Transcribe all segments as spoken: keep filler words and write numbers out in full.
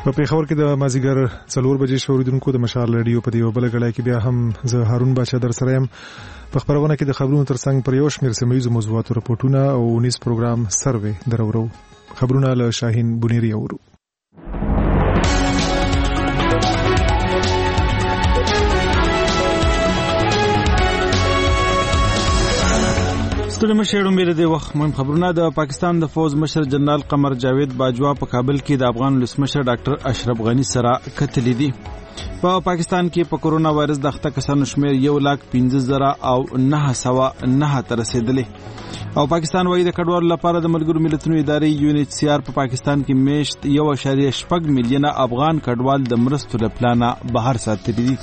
په پیښور کې د مازیګر څلور بجې شوریدونکو د مشال رادیو په دیو بل غړای کې بیا هم زه هارون بچا در سره يم. په خبرونه کې د خبرونو ترڅنګ پر یو شمېر سیمه‌ییزو موضوعاتو راپورټونه او نیز پروګرام سروې درورو. خبرونه له شاهین بنيري اورو. ستړي مشر امیر دی وخت مهم خبرونه. د پاکستان د فوز مشر جنرال قمر جاوید باجوا په کابل کې د افغان ولسمشر ډاکټر اشرف غنی سره کتلې دي. په پاکستان کې په کورونا وایرس د اخته کسانو شمیر یو لاک پنځه زره او نه سوه نه ته رسیدلې او پاکستان وايي د کډوالو لپاره د ملګرو ملتونو ادارې یو ان ایچ سی آر په پاکستان کې میشت یو اعشاریه شپږ میلیونه افغان کډوال د مرستو له پلانه بهر ساتلي دي.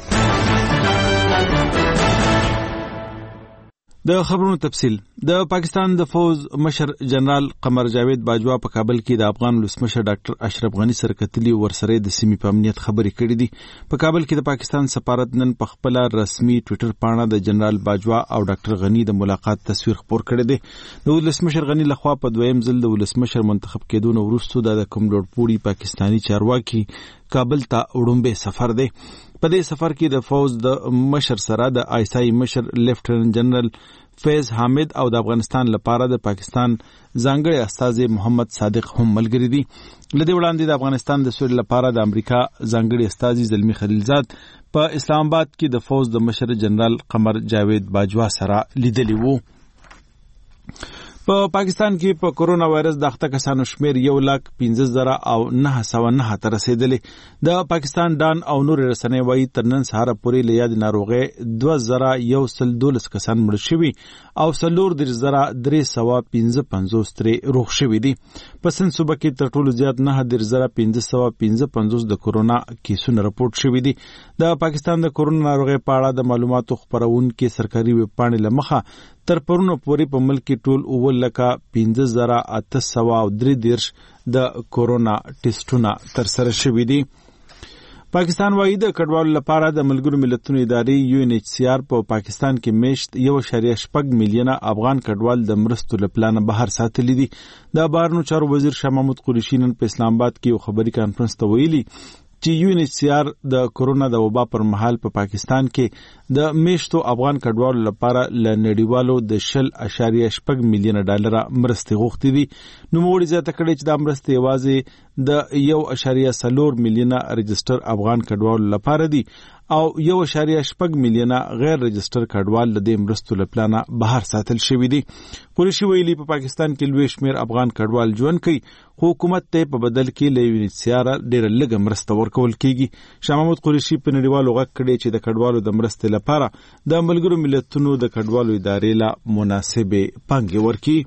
د خبرونو تفصیل. د پاکستان د فوز مشر جنرال قمر جاوید باجوا په کابل کې د افغان ولسمشر ډاکټر اشرف غنی سره کتلي ورسره د سیمې په امنیت خبرې کړې دي. په کابل کې د پاکستان سفارت نن په خپل رسمي ټوئیټر پاڼه د جنرال باجوا او ډاکټر غنی د ملاقات تصویر خپور کړی دی. د ولسمشر غنی لخوا په دویم ځل د ولسمشر منتخب کېدو نه وروسته د کوم لوړپوړي پاکستانی چارواکي کابل ته وړاندې سفر دی. په دې سفر کې د فوز د مشر سره د آیسای مشر لیفټننټ جنرال فیض حامد او د افغانستان لپاره د پاکستان ځانګړي استازي محمد صادق هم ملګري دي. لدې وړاندې د افغانستان د سولې لپاره د امریکا ځانګړي استازي زلمی خلیلزاد په اسلام آباد کې د فوز د مشر جنرال قمر جاوید باجوا سره لیدلی وو. په پاکستان کې په کورونا وایرس د اخته کسانو شمیر یو لاک پنځه زره او نه سوه نه ته رسیدلې. د پاکستان ډان او نور رسنۍ وايي تر نن سهار پورې له یاد ناروغي دوه زره یو سل دولس کسان مړ شوي او څلور دېرش زره درې سوه پنځه پنځوس ترې روغ شوي دي. په سند صوبه کې تر ټولو زیات نهه دېرش زره پنځه سوه پنځه پنځوس د کورونا کیسونه راپورټ شوي دي. د پاکستان د کورونا ناروغي په اړه د معلوماتو خپرونکو سرکاري ویب پاڼې له مخه تر پرونو پورې په ملک کې ټول اووه لکه پنځه زره اته سوه او درې دېرش د کورونا ټیسټونه ترسره شوي دي. پاکستان وايي د کډوالو لپاره د ملګرو ملتونو ادارې یو ان ایچ سی آر په پاکستان کې میشت یو اعشاریه شپږ میلیونه افغان کډوال د مرستو له پلانه بهر ساتلي دي. د بهرنیو چارو وزیر شاه محمود قریشي نن په اسلام آباد کې یو خبري کانفرنس ته ویلي چې یو ان ایچ سی آر د کورونا د وبا پر مهال په پا پاکستان کې د میشتو افغان کډوالو لپاره ل نړیوالو د شل اعشاریه شپږ میلیونه ډالر مرستې غوښتي دي. نو موږ زیاته کړی چې د مرستې یوازې د یو اعشاریه څلور میلیونه رجسټر افغان کډوالو لپاره دي او یو اعشاریه شپږ میلیونه غیر رجسټر کډوال د دې مرستو له پلانه بهر ساتل شوي دي. قریشي ویلي په پاکستان کې لوی شمیر افغان کډوال ژوند کوي خو حکومت ته په بدل کې له یو ان ایچ سی آر ډېره لږه مرسته ورکول کیږي. شاه محمود قریشي په نړیوالو غږ کړی چې د کډوالو د مرستې لپاره د ملګرو ملتونو د کډوالو ادارې له مناسبې پانګې ورکړي.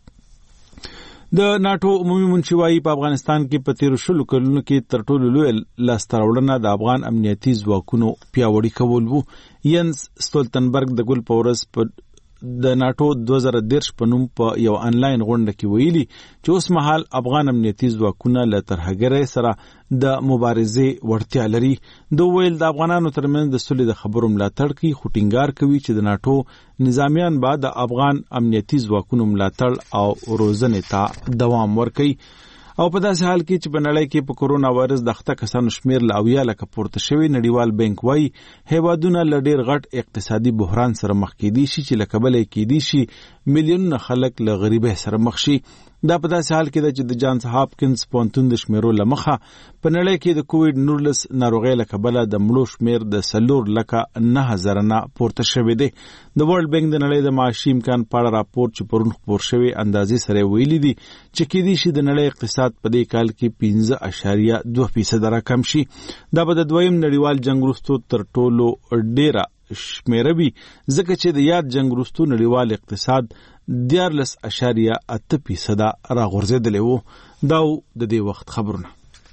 د ناټو عمومي منشي وايي په افغانستان کې په تیرو شلو کلونو کې تر ټولو لوی لاسته راوړنه د افغان امنیتي ځواکونو پیاوړي کول وو. ینس ستولتنبرګ د ګل په ورځ په د ناټو دوه زره دېرش په نوم په یو انلاین غونډه کې ویلي چې اوس مهال افغان امنیتي ځواکونه له ترهګرۍ سره د مبارزې وړتیا لري. د ویل د افغانانو ترمنځ د سولې د خبرو ملاتړ کوي خو ټینګار کوي چې د ناټو نظامیان به د افغان امنیتي ځواکونو ملاتړ او روزنې ته دوام ورکوي. او په داسې حال کې چې په نړۍ کې په کورونا وایرس د اخته کسانو شمیر له اویا لکه پورته شوی، نړیوال بانک وايي هیوادونه له ډېر غټ اقتصادي بحران سره مخ کېدي شي چې له کبله کېدي شي میلیونونه خلک له غریبۍ سره مخ شي. دا په داسې حال کې ده چې د جانز هاپکنز پوهنتون د شمیرو له مخه په نړۍ کې د کووډ نولس ناروغۍ له کبله د مړو شمیر د څلور لکه نه زره نه پورته شوی دی. د ورلد بانک د نړۍ د معاشي امکان په اړه راپور چې پرون خپور شوی اندازې سره ویلي دي چې کېدی شي د نړۍ اقتصاد په دې کال کې پنځه اعشاریه دوه فیصده راکم شي. دا به د دویم نړیوال جنګ وروسته تر ټولو ډیره شمیره وي ځکه چې د یاد جنګ وروسته نړیوال اقتصاد دیارلس اعشاریه اته فیصده راغورځېدلی و. دا د دې وخت خبرونه.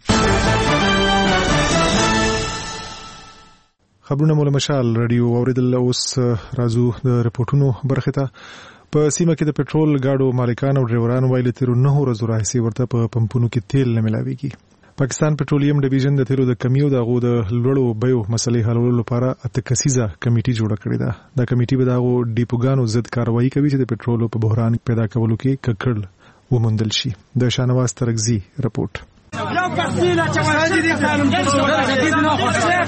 خبرونه مول مشال رادیو اوریدل. اوس راځو د رپورټونو برخه ته. په سیمه کې د پټرول گاډو مالکان او ډرایورانو ویلي تیر نه ورځو راهیسې ورته په پمپونو کې تیل نه ملاويږي. پاکستان پټرولیم ډیویژن د تیرو د کمیو د غو د لوړو بیو مسلې حلولو لپاره اته کسیزه کمیټي جوړه کړې ده. دا کمیټي به د غو ډیپوګانو ضد کاروایی کوي چې د پټرولو په بحران پیدا کولو کې ککړ ومندل شي. د شانواز ترغزي رپورټ. یو پښتینه چې ورته دي قانون جديد نو خوشاله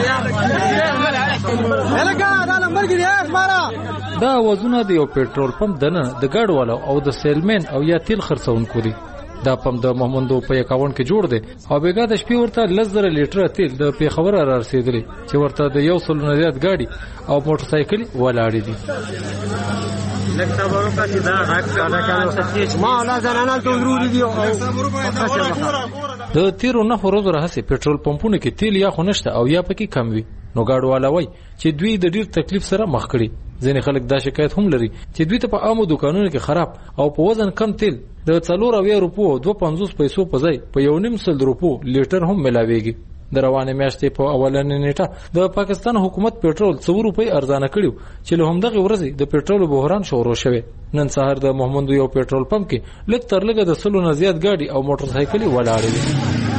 هلګه دا لمبر کې یې مارا دا وزونه د یو پېټرول پمپ دنه د ګاډوالو او د سیلمن او یا تیل خرڅونکو دي. دا پمپ د محمدو په اکاونټ کې جوړ دی او بیګا د شپې ورته لزر لیټر تیل د پیښور را رسیدلی چې ورته د یو سل نه زیات ګاډي او موټر سایکل ولاړې دي. لکه ورو کاتي دا حق دا کانو سچې ما لا زنانه ته ضروري دی او د تیرو نه ورځو راهسي پېټرول پمپونو کې تیل یا خنشته او یا پکې کم وي. نو ګاډوالا وای چې دوی د ډیر تکلیف سره مخ کړي. ځینې خلک دا شکایت هم لري چې دوی ته په عامو دکانونو کې خراب او په وزن کم تیل د څلور اویا روپو او دوه پنځوس پیسو په ځای په یو نیم سل روپو لیټر هم ملاويږي. د روانه میاشتې په اولنې نیټه د پاکستان حکومت پېټرول څو روپۍ ارزانه کړیو چې له همدغه ورځې د پېټرول بحران شروع شوه. نن سهار د محمد یو پېټرول پمپ کې لږ تر لږه د سلو نه زیات ګاډي او موټر سایکل ولاړې دي.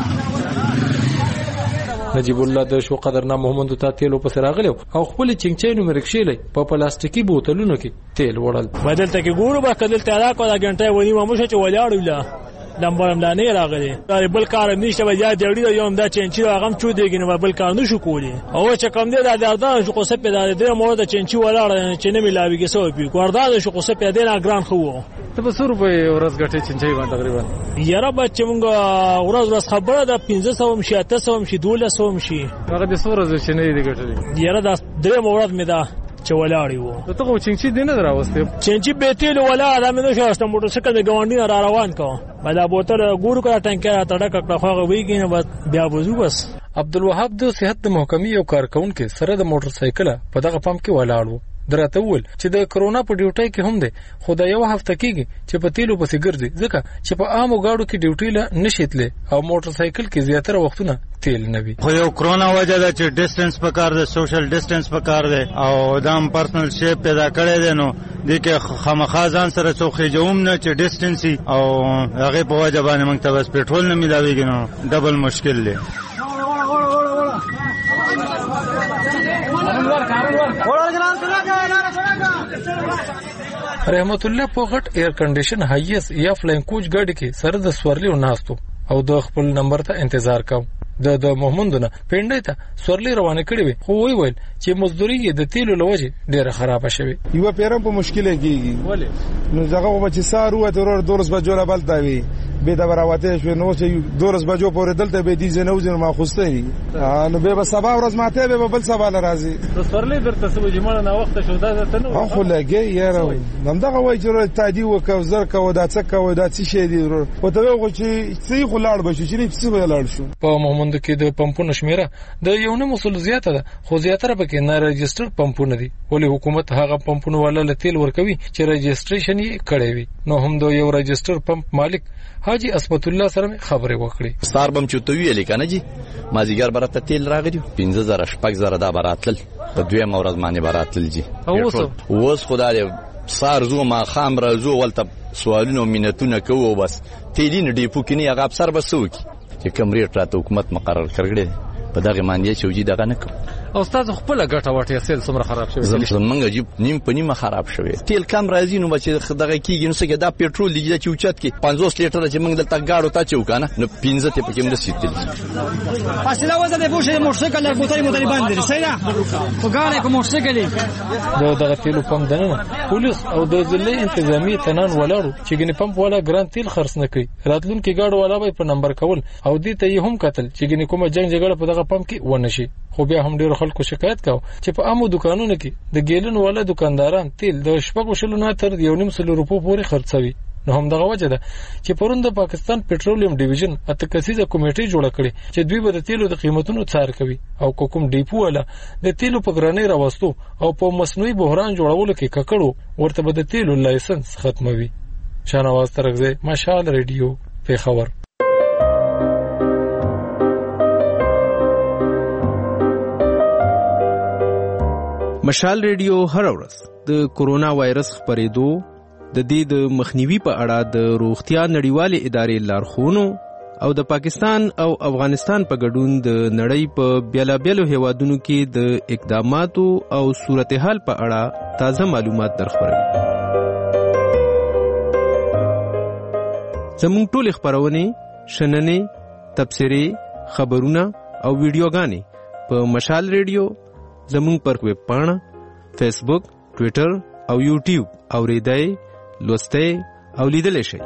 نجیب الله د شو قدرنا محمد ته تیل په سراغلو او خپل چنګچینو مرکشلې په پلاستیکي بوتلونو کې تیل وړل. بدل ته کې ګورو به کدل تعالی کو دا غنټه ونی مو چې ولاړو لا لمبرم لا نه راغلي بل کار نشته به یا دیړي یوم دا چنچي هغه چو دیګنه بل کار نشو کولی او چې کم دی دا دردان شو قصه پیدا دی مو دا چنچي ولاړ چې نه ملاويږي سو پی ګورداد شو قصه پیدا نه ګران خو ته په سور په ورځ غټي چنچي باندې تقریبا یاره بچ مونږ ورځ ورځ خبره ده پنځه سوه مشي اته سوه مشي دوله سوه مشي هغه د سور ورځ چې نه دی غټي یاره دا درې مورد مې ده چې ولاړی وو. ته خو چنچي دینه دراوسته چنچي به تیل ولا دا مې نو شاسته موټر سایکل د ګاونډي را روان کو بل بوتل ګورو کړه ټانکر اتړه کړه خو ویګینه بس بیا وځو بس. عبدالوهاب د صحت د محکمې یو کارکونکو سره د موټر سایکل په دغه پمپ کې ولاړو. درته ول چې د کرونا په ډیوټي کې هم ده خو دا یو هفته کېږي چې په تیلو پسې ګرځي ځکه چې په عامو گاډو کې ډیوټي لا نشیتله او موټر سایکل کې زیاتره وختونه تیل نه وي. خو یو کرونا وجه ده چې ډیسټنس پکار ده سوشل ډیسټنس پکار ده او دام پرسنل شیپ پیدا کړی دی نو د کې خامخا ځان سره څوخې جوم نه چې ډیسټنسي او هغه په وجه باندې موږ ته بس پېټرول نه ملاويږي نو ډبل مشکل دی. رحمت الله په غټ ایر کنډیشن هایس یا فلاین کوچ ګاډي کې سره د سورلی وناستو او د خپل نمبر ته انتظار کاو. د د محمدونه پینډای ته سورلی روانه کړی وي خو وی ویل چې مزدوري د تیلو لوجه ډیره خراب شوه. یو پیرم په مشکله کیږي ولی نو ځکه و چې سارو ته ورور دورس بجو لا بلتا وي به دا براوته شو نو چې دورس بجو پورې دلته به دي زنه وزن ما خوستري نو به سبا ورځ ماته به بل سبا لرازي د سورلی درته سو جمعه نه وخت شو دا ته نو خو لګي یاره همدغه وای چې تعدی وکاو زر کو دا څه کو دا څه شي دي او ته وغه چې څه خو لاړ بشي چې څه به لاړ شو. په محمد کې د پمپونو شمیره د یو نه مسول زیاته ده خو زیاتره پکې نه رجستر پمپونه دي ولې حکومت هغه پمپونو ولا تیل ورکوي چې رجستریشن یې کړی وي. نو هم د یو رجستر پمپ مالک حاجی اسمت الله سره خبرې وکړې. ستار بم چوتوي لیکنه جی مازیګر برته تیل راغلی پنځه زره شپږ زره دا براتل په دوه مورز باندې براتل جی اوس اوس خدای سار زو ما خام را زو ولته سوالونو مينتونه کوو بس تیلین ډیپو کې نه هغه افسر بسوي چې کوم ریټ راته حکومت مقرر کړی په دغه باندې چې وجي دغه نه کوم او تاسو خپل غټه واټه سیل سمره خراب شوی زمونږ جیب نیم په نیمه خراب شوی تیل کم راځي نو چې دغه کیږي نو څنګه دا پېټرول دی چې اوچت کې پنځوس لیټر چې موږ دلته گاډو ته چو کنه نو پنځه ته پکې موږ سیتل فاصله وځه به بوشه موټر سایکل موټر موټر باندې سینا په ګاډه کوم موټر سایکل دا دغه تیلو پمپ دنه پولیس او د ځلې انتظامی تنان ولاړو چې ګنې پمپ والا ګران تیل خرڅ نه کوي راتلونکي گاډو والا به په نمبر کول او دې ته هم قتل چې ګنې کومه جنگ جګړه په دغه پمپ کې ونه شي. خو بیا هم ډیر خلکو شکایت کاوه چې په عامو دکانونو کې د ګیلن والا دکانداران تیل د شپږو شلو نه تر یو نیم سل روپو پورې خرڅوي. نو هم دغه وجه ده چې پرون د پاکستان پېټرولیم ډیویژن اته کسیزه کمیټه جوړه کړې چې دوی به د تیلو د قیمتونو څار کوي او کوم ډیپو والا د تیلو په ګرانۍ راوستو او په مصنوعي بحران جوړولو کې ککړو ورته به د تیلو لایسنس ختموي. شانواز ترغزه مشال ریډیو پیښور. مشال ریډیو هر ورځ د کورونا وایرس خپرېدو د دې د مخنیوي په اړه د روغتیا نړیوالې ادارې لارښوونو او د پاکستان او افغانستان په ګډون د نړۍ په بیلابیلو هیوادونو کې د اقداماتو او صورتحال په اړه تازه معلومات درخبروي. زموږ ټولې خپرونې شننې تبصرې، خبرونه او ویډیوګانې په مشال ریډیو زموږ پر ویب پاڼه، فیسبوک، ټویټر او یوټیوب اورېدای، لوستای او لیدلی شئ.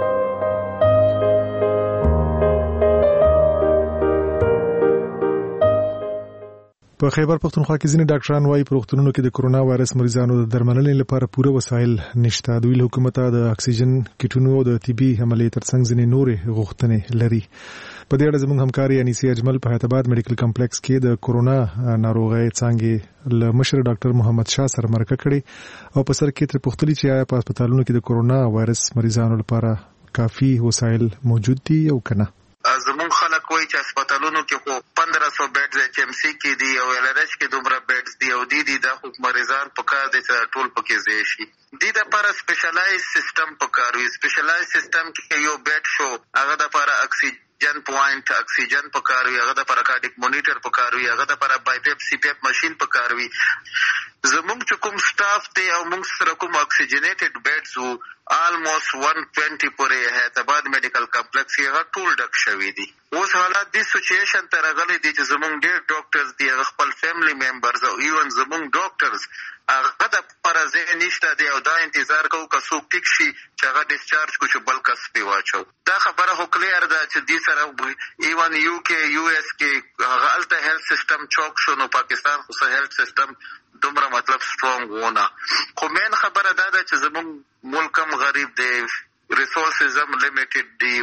په خیبر پختونخوا کې ځینې ډاکټران وايي په روغتونونو کې د کورونا وایرس مریضانو د درملنې لپاره پوره وسایل نشته. دوی له حکومته د اکسیجن کیټونو او د طبي عملیې ترڅنګ ځینې نورې غوښتنې لري. په دې اړه زموږ همکاري انیسي اجمل په حیدرآباد میډیکل کمپلیکس کې د کورونا ناروغۍ څانګې له مشر ډاکټر محمد شاه سره مرکه کړې او په سر کې تر پوښتنې چې آیا په هسپتالونو کې د کورونا وایرس مریضانو لپاره کافي وسایل موجود دي او کنه. زمون خلک وایي چې هسپتالونو کې خو پندرہ سو بیډز ایچ ایم سی کې دي او ایل ار ایچ کې دومره بیډز دي او دي دي دا خو مریضان په کار دي چې ټول پکې ځای شي. دې دپاره سپیشلایز سیستم په کار وي. سپیشلایز سیستم کې یو بیډ شو، هغه دپاره اکسیجن پوینټ اکسیجن په کار وي، هغه دپاره کارډیک مونیټر په کار وي، هغه دپاره بای پیپ سی پیپ ماشین په کار وي. زمونږ چې کوم سټاف دی او موږ سره کوم اکسیجنیټډ بیډز وو آلموست ون ټوینټي پورې حیدرآباد میډیکل کمپلیکس کې هغه ټول ډک شوي دي. اوس حالات دې سچویشن ته راغلی دي چې زمونږ ډېر ډاکټرز دي، هغه خپل فیملی ممبرز او ایون زمونږ ډاکټرز هغه دپاره ځای نشته دی او دا انتظار کوو که څوک ټیک شي چې هغه ډسچارج کړو چې بل کس پې واچو. دا خبره خو کلیر ده چې دې سره ایون یو کې یو ایس کې هغه هلته هیلث سیسټم چوک شو، نو پاکستان خو څه هیلث سیسټم دومره مطلب سټرونګ ونه. خو مین خبره دا ده چې زمونږ ملک هم غریب دی، ریسورسز هم لیمیټډ دي،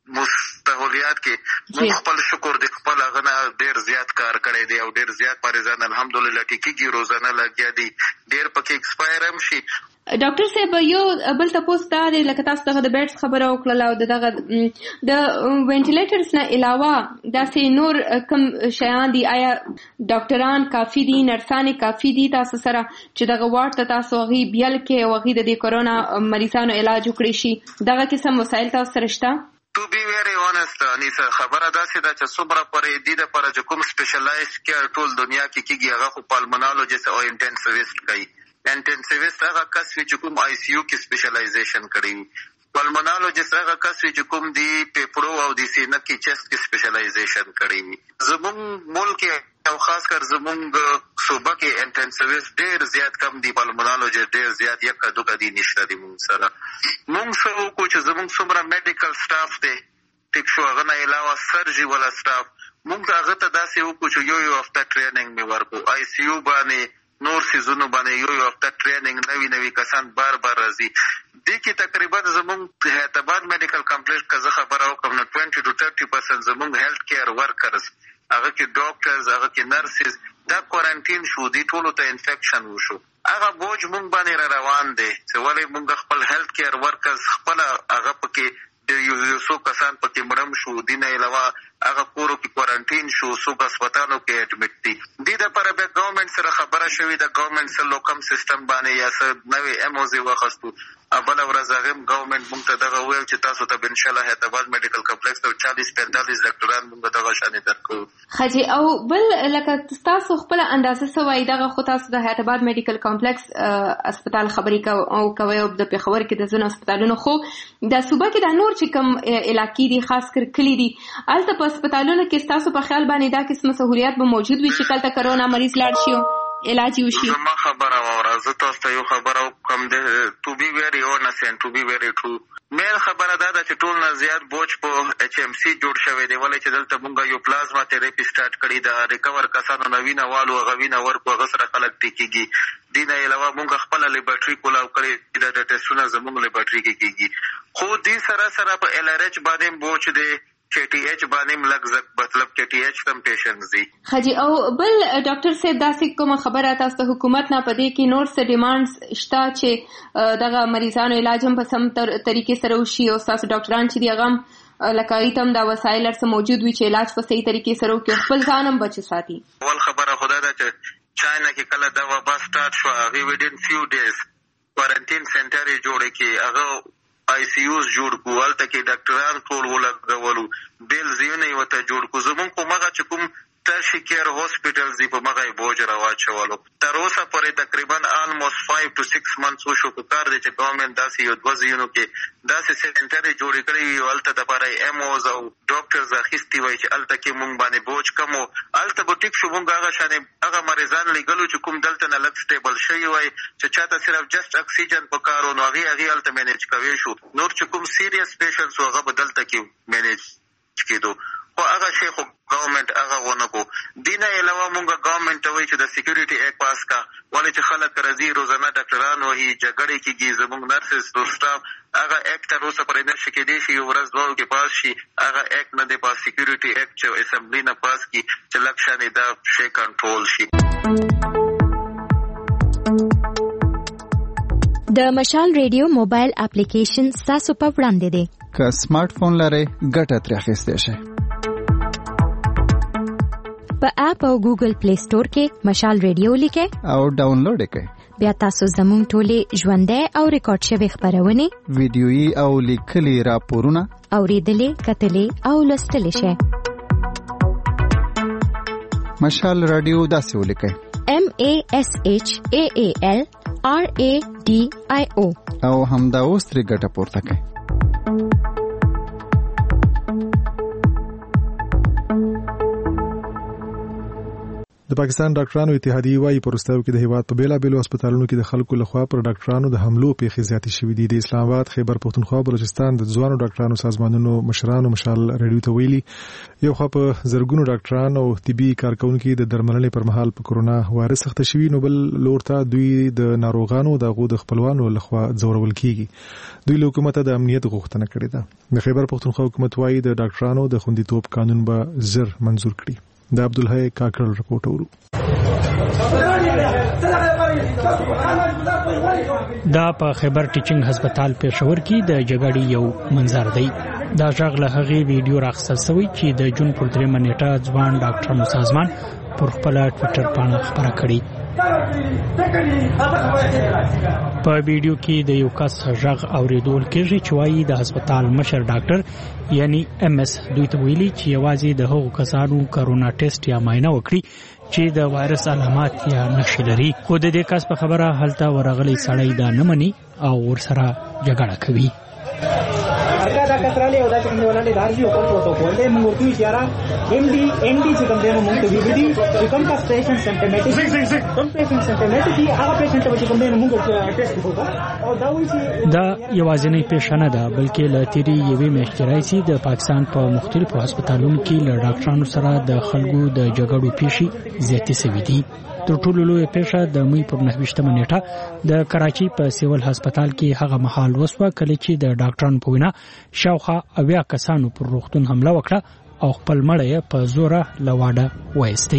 مستحولیات کې موږ خپل شکر دی خپل هغه نه ډېر زیات کار کړی دی او ډېر زیات مریضان الحمدلله ټیکېږي، روزانه لګیا دي، ډېر پکې ایکسپایر هم شي. ډاکټر صاحب یو بل تاسو ته د لکه تاسو دغه د بیډز خبره وکړه او دغه د وینټیلیټرز نه علاوه داسې نور کوم شیان دي، آیا ډاکټران کافي دي، نرسان کافي دي تاسو سره چې دغه وارډ ته تاسو هغې بیل کې او هغې د دې کورونا مریضانو علاج وکړي شي؟ دغه قسم وسایل تاسو سره شته؟ To be very honest, انیسه خبره داسې ده چې څومره پرې دې دپاره چې کوم سپیشلایز کیر ټول دنیا کې کېږي هغه خو پالمونالوجست او انټینسیویسټ کوي. انټینسیویسټ هغه کس وي چې کوم آی سی یو کې سپیشلایزیشن کړی وي. پالمونالوجست هغه کس وي چې کوم دی پیپرو او د سینه کې چست کې سپیشلایزیشن کړی وي. زمونږ ملک او خاص کر زمونږ صوبه کې انټینسیویسټ ډېر زیات کم دي، پالمونالوجست ډېر زیات یکه دوکه دي نشته دي مونږ سره. مونږ څه وکړو چې زمونږ څومره میډیکل سټاف دی ټیک شو، هغه نه علاوه سرجي والا سټاف مونږ هغه ته داسې وکړو چې یو یو هفته ټریننګ مې ورکړو. آی سی یو باندې نور سیزونو باندې یو یو هفته ټریننګ، نوي نوي کسان بار بار راځي. دې کې تقریبا زمونږ حیدرآباد میډیکل کمپلیکس که زه خبره وکړم نو ټوینټي ټو ټرټي پرسنټ زمونږ هیلث کیر ورکرز، هغه کې ډاکټرز، هغه کې نرسز دا کوارنټین شو، دې ټولو ته انفیکشن وشو. هغه بوج مونږ باندې را روان دی چې ولې مونږ خپل هیلث کیر ورکرز خپله هغه پکې یو یو څو کسان پکې مړم شو، دې نه علاوه هغه کورو کې کوارنټین شو، څوک هسپتالو کې اډمټ دي. دې دپاره بیا ګورنمنټ سره خبره شوې ده، ګورنمنټ سره لوکم سیسټم باندې یا څه نوې ایموزې واخیستو. بله ورځ هغې هم ګورنمنټ مونږ ته دغه وویل چې تاسو ته به انشاءالله حیدرآباد میډیکل کمپلیکس ته چالیس پینتالیس ډاکټران مونږ دغه شانې درکوو. ښه جي، او بل لکه تاسو خپله اندازه څه وایي دغه خو تاسو د حیدرآباد میډیکل کمپلیکس اسپتال خبرې کوئ او د پېښور کې د ځینو اسپتالونو، خو د صوبه کې دا نور چې کوم علاقې دي خاص کر کلي دي هلته په اسپتالونو کې ستاسو په خیال باندې دا قسمه سهولیات به موجود وي چې کلته کرونا مریض لاړ شي او علاج یې وشي؟ زما خبره واوره، زه تاسو ته یو خبره وکړم ټو بي ویری اونس اینډ ټو بي ویری ټرو. مین خبره دا ده چې ټول نه زیات بوج په ایچ ایم سی جوړ شوی دی، ولې چې دلته مونږ یو پلازما تھراپي سټارټ کړې ده. ریکور کسانو نه وینه والو هغه وینه ورکړو، هغه سره خلک ټیکېږي. دې نه علاوه مونږ خپله لیبارټري کولاو کړې ده، د ټیسټونه زمونږ لیبارټري کې کېږي. خو دې سره سره په ایل ار ایچ باندې بوج دی، کے ٹی ایچ باندې لږ زک مطلب کے ٹی ایچ تم پیشنټس دي. خجی او بل ډاکټر صاحب داسې کومه خبره تاسو ته حکومت نه پدې کې نور څه ډیمانډز شته چې دغه مریضانو علاج هم په سم طریقې سره وشي او تاسو ډاکټران چې دی هغه لکه ایتم دا وسایل سره موجود وي چې علاج په صحیح طریقې سره وکړي، خپل ځان هم بچ ساتي؟ اول خبره خدا ده چې چاینا کې کله دا وبا سٹارټ شو هغې ویدن فیو ډیز کوارنټین سنټر یې جوړ کړي، هغه آی سی یوز جوړ کړو، هلته کې ډاکټران ټول ولګولو، بیل ځایونه یې ورته جوړ کړو. زمونږ کوم هغه چې کوم ترشي کیر هاسپټلز دی په مغه بوج راواچولو. تر اوسه پورې تقریبا almost five to six months وشو په کار دی چې ګورنمنت داسې یو دوه ځایونو کې داسې سنټر جوړ کړی وي هلته دپاره ایموز او ډاکټرز اخیستي وای چې هلته کې مونږ باندې بوج کم و. هلته به ټیک شو مونږ هغه شانې هغه مریضان لیږلو چې کوم دلته نه لږ سټیبل شوي وای چې چاته صرف جسټ اکسیجن په کار و نو هغې هغې هلته مینیج کوی شو. نور چې کوم سیریس پیشنټس و هغه به دلته کې مینیج کېدو. خو هغه شی خو ګورنمنت هغه ونه کو. دې نه علاوه مونږ ګورنمنت ته وایي چې د سیکیورټي ایکټ پاس کا ولې چې خلک راځي روزانه ډاکټران وهي جګړې کېږي زموږ نرسز او سټاف هغه ایکټ تر اوسه پورې نه شي کېدی شي یو ورځ دوه کې پاس شي. هغه ایکټ نه دی پاس سیکیورټي ایکټ چې اسمبلی نه پاس کړي چې لږ شانې دا شی کنټرول شي. د مشال ریډیو موبایل اپلیکیشن تاسو په وړاندې دی. که سمارټ فون لرئ ګټه ترې اخیستی شئ. په اپ او ګوګل پلی سٹور کې مشال ریډیو لیکئ او ډاونلوډ یې کړئ. بیا تاسو زموږ ټولې ژوندۍ او ریکارډ شوې خپرونې ویډیويي او لیکلي راپورونه اورېدلې کتلې او لوستلی شئ. مشال رادیو داسې ولیکئ M A S H A A L R A D I O او همدا اوس ترې ګټه پورته کړئ. د پاکستان ډاکټرانو اتحادیه وايي پرستاو کې د هیواد په بیلا بیلو هسپتالونو کې د خلکو لخوا پر ډاکټرانو د حملو پیښې زیاتې شوې دي. د اسلام آباد، خیبر پختونخوا، بلوچستان د ځوانو ډاکټرانو سازمانونو مشرانو مشال ریډیو ته ویلي یو خو په زرګونو ډاکټران او طبي کارکونکو د درملنې پر مهال په کورونا وایرس سخت شوي نو بل لور ته دوی د ناروغانو د غو د خپلوانو لخوا ځورول کیږي. دوی له حکومت د امنیت غوښتنه کړې ده. د خیبر پختونخوا حکومت وايي د ډاکټرانو د خوندیتوب قانون به زر منزور کړي. د عبدالحی کاکړ رپورټ ورو. دا په خیبر ټیچینګ هسپتال پېښور کې د جګړې یو منظر دی. دا ژغ له هغې ویډیو راخیستل شوی چې د جون پر درېیمه نیټه ځوان ډاکټرانو سازمان پر خپله ټویټر پاڼه خپره کړې. په ویډیو کې د یو کس ژغ اوریدل کېږي چې وایي د هسپتال مشر ډاکټر یعنی ایم اس دوی ته ویلي چې یوازې د هغو کسانو کرونا ټیسټ یا معاینه وکړي چې د وایرس علامات یا نښې لري. خو د دې کس په خبره هلته ورغلی سړی دا نه مني او ورسره جګړه کوي. دا کترالي او دا چې کوم ولانه دارجی او پروتوکول دې موږ ورته اشاره ام ډي ام ډي چې کوم دې موږ ته ویډي چې کوم کا پیشنټ سمپټومټیک کوم پیشنټ سمپټومټیک هغه پیشنټ چې کوم دې موږ ټیسټ وکړو او دا وایي چې دا یوازینی پیښه نه ده بلکې له تیری یوې میاشتې راځي د پاکستان په مختلفو هسپتالونو کې له ډاکټرانو سره د خلکو د جګړو پیښې زیاتې شوې دي. تر ټولو لویه پیښه د مې په نهه نیټه د کراچۍ په سیول هسپتال کې هغه مهال وسوه کله چې د ډاکټرانو په وینا شاوخوا اویا کسانو پر روغتون حمله وکړه او خپل مړی په زوره له واډه وایستی.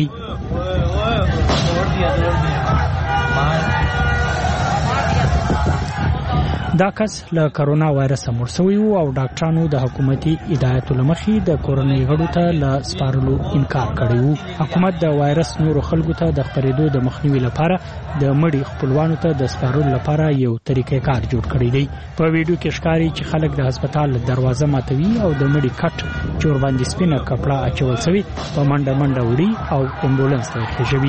دا کس له کرونا وایرس مړ شوی او ډاکټرانو د حکومتي هدایتو لمخې د کوروني غړو ته له سپارلو انکار کړی و. حکومت د وایرس نور خلکو ته د خپرېدو د مخنیوي لپاره د مړي خپلوانو ته د سپارلو لپاره یو طریقې کار جوړ کړی دی. په ویډیو کې ښکاري چې خلک د هسپتال دروازه ماتوي او د مړي کټ چور باندې سپینه کپړه اچول شوی په منډه منډه وړي او امبولانس ته خېژوي.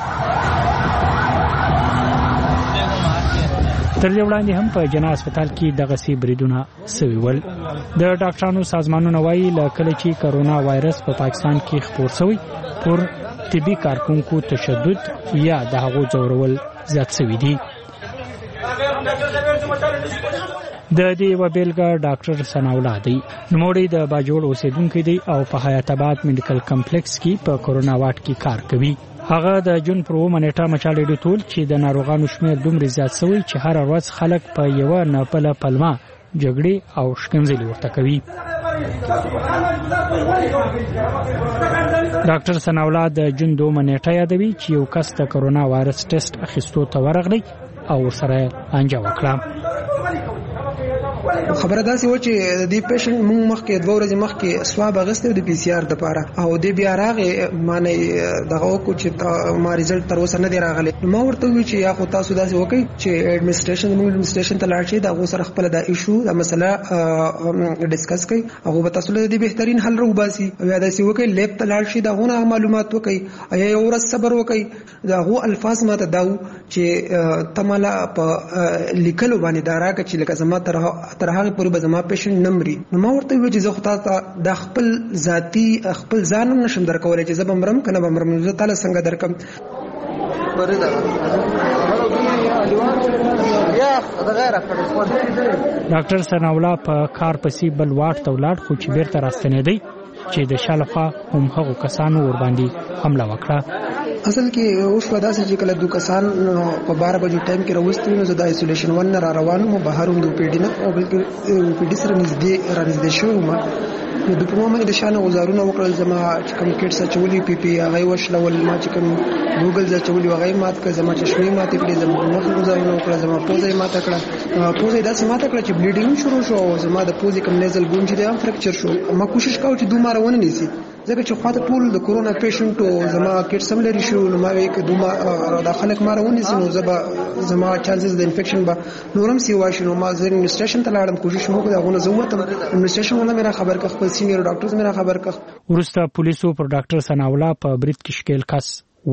تر دې وړاندې هم په جنا هسپتال کې دغه سي بریدونه سوي ول. د ډاکټرانو سازمانونه وایي له کله چې کرونا وایرس په پاکستان کې خپور شوی پر طبي کارکونکو تشدد یا د هغو ځورول زیات شوي دي. د دې یوه بیلګه ډاکټر ثناءالله دی. نوموړی د باجوړ اوسیدونکی دی او په حیات آباد میډیکل کمپلیکس کې په کرونا واټ کې کار کوي. هغه د جون پر اوومه نیټه مچال ریډیو ټول چې د ناروغانو شمیر دومره زیات شوی چې هر ورځ خلک په یوه ناپله پلمه جګړې او شکنځلې ورته کوي. ډاکټر ثناءالله د جون دومه نیټه یادوي چې یو کس د کرونا وایرس ټیسټ اخیستو ته ورغلی او ورسره انجا وکړه. خبره داسې و چې د دې پیشنټ موږ مخکې دوه ورځې مخکې سواب اغسته د پی سی آر لپاره او د بیا راغې معنی دغه کو چې ما ریزلټ تر اوسه نه دی راغلی. ما ورته وی چې یا خو تاسو داسې وکړئ چې ایڈمنسټریشن موږ ایڈمنسټریشن ته لاړ شئ دا غو سره خپل د ایشو د مسله ډیسکس کړئ هغه به تاسو له دې بهترین حل راوباسي او یا داسې وکړئ لیب ته لاړ شئ دا غو معلومات وکړئ یا یو ورځ صبر وکړئ دا غو الفاظ ماته داو چې تماله په لیکلو باندې دا راکړي چې لکه زما تر تر هغه پورې به زما پیشنټ نمبري. نو ما ورته وی چې زه خو تاسو د خپل ذاتی خپل ځان نشم درکولای چې زه بمرم کنه بمرم زه تعالی څنګه درکم. ډاکټر ثناءالله په کار پسې بل واټ ته ولاړ خو چې بیرته راستنېدی چې د شالفه هم هغو کسانو ور باندې حمله وکړه. اصل کې اوس په داسې چې کله دوه کسان په بارہ بجو ټایم کې راوستي نو زه د آیسولیشن ون نه را روان مو بهر هم د پی ډی نه او بلکې پی ډی سره نږدې را نږدې شوم نو د کومه مې د شانه غزارونه وکړل زما چې کوم کټس چولي پی پی هغه وشلول ما چې کوم ګوګل ز چولي هغه مات کړ زما چشمې مات کړې زما مخ غزارونه وکړل زما پوزې مات کړه پوزې داسې مات کړه چې بلیډینګ شروع شو او زما د پوزې کوم نیزل ګون چې د فریکچر شو. ما کوشش کاوه چې دوه ماره ونه نیسي ځکه چې خاطر ټول د کورونا پیشنټ او زما کټ سم لري شو نو ما وی دوه داخله ماره ونه نیسي نو زما زما چانسز د انفیکشن به نورم سی واشي نو ما زه انسټریشن ته لاړم کوشش وکړم هغه نه زوته انسټریشن ونه مې خبر کړ خپل سینیئر ډاکټرز مې خبر کړ. ورسته پولیسو پر ډاکټر ثناءالله په برید کې شکیل کس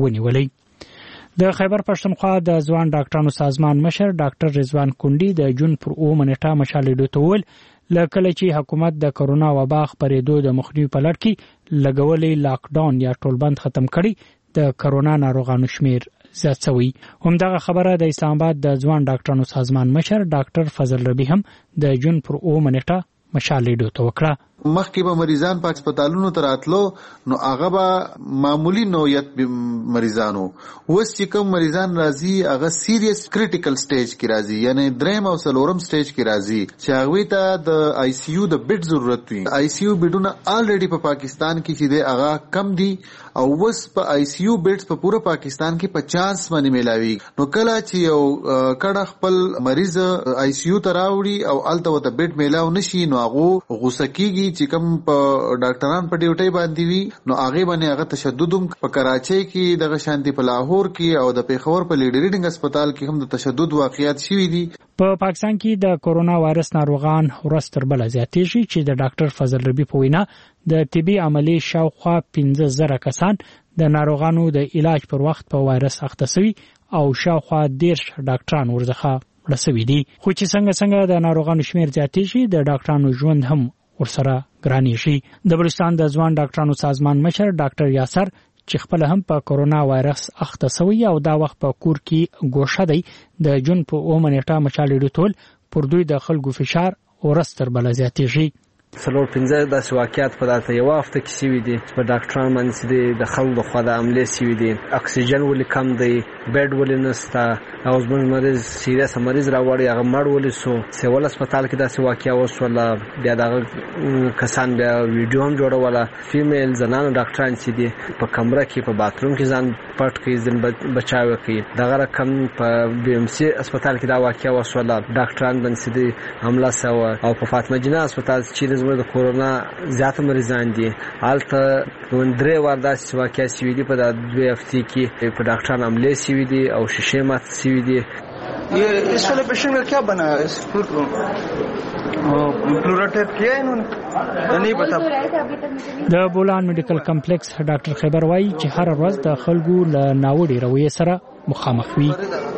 ونیولې. د خیبر پښتونخوا د ځوان ډاکټرانو سازمان مشر ډاکټر رضوان کونډي د جون پر اوه منټه مشالې ډوتول لکه چې حکومت د کرونا وبا خپرېدو د مخنیوي په لړ کې لګولې لاک ډاون یا ټولبند ختم کړي د کرونا ناروغانو شمیر زیات شوی. همدغه خبره د اسلام آباد د ځوان ډاکټرانو سازمان مشر ډاکټر فضل ربی هم د جون پر اوه منټه مشالې ډوته وکړه. مخکې به مریضان په هسپتالونو ته راتلو نو هغه به معمولی نوعیت مریضانو اوس چې کوم مریضان راځي هغه سیریس کریټیکل سټیج کې راځي یعنی دریم او څلورم سټیج کې راځي چې هغوی ته د آی سی یو د بیډ ضرورت وي. آی سی یو بیډونه الریډي په پاکستان کې چې دی هغه کم دي او اوس په آی سی یو بیډز په پوره پاکستان کې پچاس باندې میلاوي. نو کله چې یو کډه خپل مریض آی سی یو ته راوړي او هلته ورته بیډ میلاو نشي نو هغه غوسه کېږي چې کوم په ډاکټران په ډیوټي باندې وي نو هغه باندې هغه تشدد په کراچۍ کې دغه شانتي په لاهور کې او د پیښور په لیډ ریډینګ هسپتال کې هم د تشدد واقعیات شوي دي. په پاکستان کې د کورونا وایرس ناروغان ورځ تر بله زیاتېږي چې د ډاکټر فضل ربی په وینا د طبي عملیې شاوخوا پنځه زره کسان د ناروغانو د علاج پر وخت په وایرس اخته شوي او شاوخوا دېرش ډاکټران ورڅخه رسوي دي. خو چې څنګه څنګه د ناروغانو شمیر زیاتېږي د ډاکټرانو ژوند هم ورسره ګرانیږي. د بلوچستان د ځوان ډاکټرانو سازمان مشر ډاکټر یاسر چې خپل هم په کورونا وایرس اخته شوی او دا وخت په کور کې ګوښه دی د جون په اوه منټه مشالې ډوتول پر دوی د خلکو فشار ورځ تر بله زیاتېږي. څلور پنځه داسې واقعیات په دلته یوه هفته کې شوي دي چې په ډاکټران باندې چې دی د خلکو خوا د حملې شوي دي. اکسیجن ولې کم دی بیډ ولې نشته او زموږ مریض سیریس مریض راوړی هغه مړ ولې سو. سیول هسپتال کې داسې واقعه وشوله بیا دغه کسان بیا ویډیو هم جوړوله فیمیل زنانه ډاکټران چې دي په کمره کې په باتروم کې ځان پټ کوي ځان بچاو کوي. دغه رقم په بی ام سی هسپتال کې دا واقعه وشوله ډاکټران باندې چې دی حمله شوه او په فاطمه جنه هسپتال چې زموږ د کورونا زیات مریضان دي هلته درې وار داسې واقعیات شوي دي په دا دوې هفتې کې په ډاکټران حملې شوي دي او شیشې ماتې شوي دي. इस वाले पेशेंट का क्या बना है फ्लोराटेप किया है इन्होंने नहीं पता. د بولان میډیکل کمپلیکس ډاکټر خیبر وایي چې هر ورځ د خلکو له ناوړې رویې سره مخامخ وي.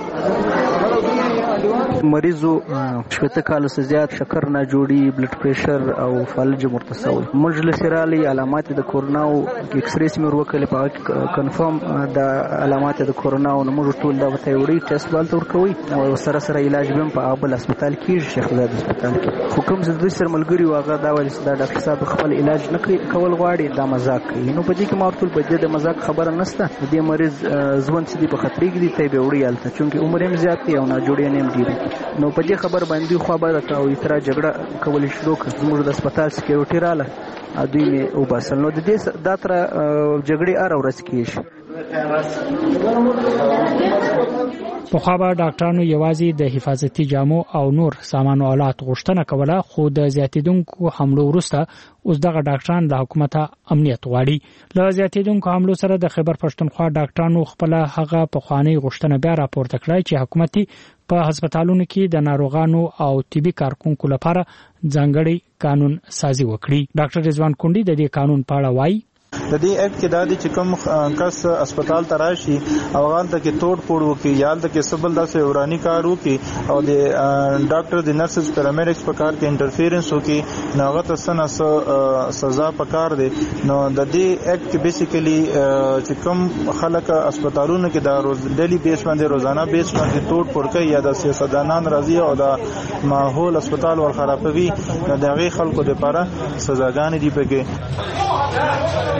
مریضو شپږ کال څخه زیات شکر نه جوړي بلډ پریشر او فالج مرتسول مجلس رالي علامات د کورونا او ایکس ری سیمر وکړي په کنفرم د علامات د کورونا او موږ ټول دا وته وړي ټیسټ بالته ورکوي او سره سره علاج هم په ابل هسپتال کې شیخ زاید هسپتال کې حکم زده سر ملګری واغه دا ول دا ډاکټر صاحب خپل علاج نه کوي کول غواړي دا مزاق کوي. نو په دې کې مارتول په دې د مزاق خبره نشته. دې مریض ژوند سړي په خطر کې دي ته به وړي الته چونکه عمر هم زیات دی او نه جوړې نه ډیره نو په دې خبر باندې خو به راته او اترا جګړه کول شروع کړ. زموږ د هسپتال سکیورټي رااله دوی مې وباسل. نو د دې دا تر جګړې ار ورځ کېږي پخوا به ډاکټرانو یوازې د حفاظتي جامو او نور سامان او آلات غوښتنه کوله، خو د زیاتېدونکو حملو وروسته اوس دغه ډاکټران له حکومته امنیت غواړي. له زیاتېدونکو حملو سره د خیبر پښتونخوا ډاکټرانو خپل هغه پخوانی غوښتنه بیا راپورته کړه چې حکومتي په هسپتالونو کې د ناروغانو او طبي کارکونکو لپاره ځانګړی قانون سازي وکړي. ډاکټر رضوان کونډي د دې قانون په اړه وایي. د دې اکټ کې د دې چې کوم کس هسپتال ته راشي او هغه ته کې توړ پوړ وکړي یا د کې سبل داسې ورانی کار وکړي او د ډاکټر د نرسز پیرامیډکس په کار کې انټرفیرنس وکړي، نو هغه ته سنه سزا پکار دی. نو د دې اکټ کې بیسیکلی چې کوم خلک هسپتالونو کې د روز ډیلی بیس باندې روزانه بیس باندې توړ پوړ کوي یا د سیاستدانان راځي او د ماحول هسپتال ور خرابوي، نو د هغه خلکو لپاره سزاګانې دي پکې.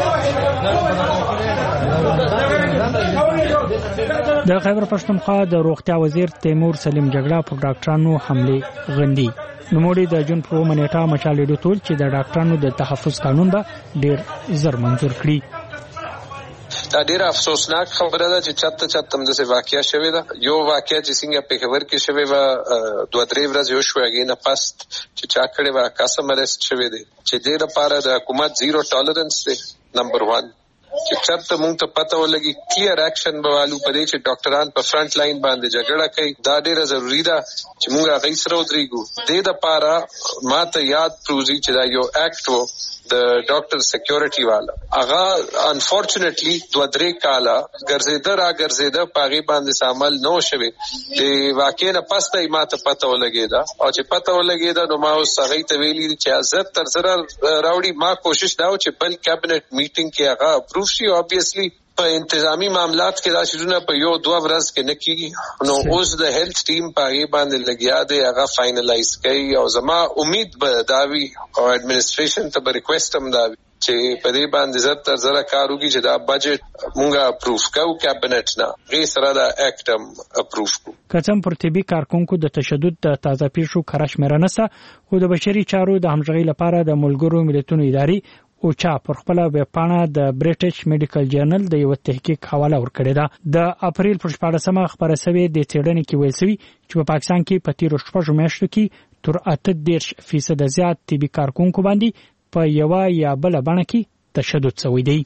د خیبر پښتونخوا د روغتیا وزیر تیمور سلیم جګړه پر ډاکټرانو حمله غندي. نوموړي د جون په منېټه مشالې ډول چې د ډاکټرانو د تحفظ قانون به ډیر زر منظور کړي. دا ډیره افسوسناک خبره ده چې چاته چاته هم داسې واقعیا شوې ده. یو واقعیا چې څنګه په خبر کې شوې وه دوه درې ورځې وشوې، هغې نه پست چې چا کړې وه کاسم اریسټ شوی دی، چې دې لپاره د حکومت زیرو ټالرنس دی. نمبر ون چې چرته مونږ ته پته ولګي کلیر اکشن به والو پدې چې ډاکټران په فرنٹ لاین باندې جګړه کوي. دا ډیره ضروری ده چې مونږ هغه سره ودرېږو. دې لپاره ما ته یاد پروزي چې دا یو اکټ وو د ډاکټر سکیورټي والا، هغه انفورچونټلی دوه درې کاله ګرځېده را ګرځېده په هغې باندې عمل نه و شوی. د واقع نه پس ته یې ما ته پته ولګېده او چې پته ولګېده نو ما اوس هغې ته ویلي چې زر تر زره راوړي. ما کوشش دا و چې بل کابینټ میټینګ کې هغه اپروف شي. اوبویسلی په انتظامی معاملات کې دا شیزونه په یو دوه ورځ کې نه کېږي، نو اوس د هیلث ټیم په هغې باندې لګیا دی، هغه فاینلایز کوي. او زما امید به دا وي او ایڈمنسټریشن ته به ریکویسټ هم دا وي چې په دې باندې زر تر زره کار وکړي چې دا بجټ مونږه اپروف کوو کابینټ نه، هغې سره دا اکټ هم اپروف کړو. که څه هم پر طبي کارکونکو د تشدد د تازه پیښو کره شمېره نشته، خو د بشري چارو د همغږۍ لپاره د ملګرو ملتونو ادارې اوچا پر خپل ویب پاڼه د بریټیش میډیکل جرنل د یو تحقیق حواله ورکړې ده. د اپریل پر شپاړسمه خبره شوې د څېړنې کې ویل شوي چې په پاکستان کې په تیرو شپږو میاشتو کې تر اته دېرش فیصده زیات طبي کارکونکو باندې په یوه یا بله بڼه کې تشدد شوی دی.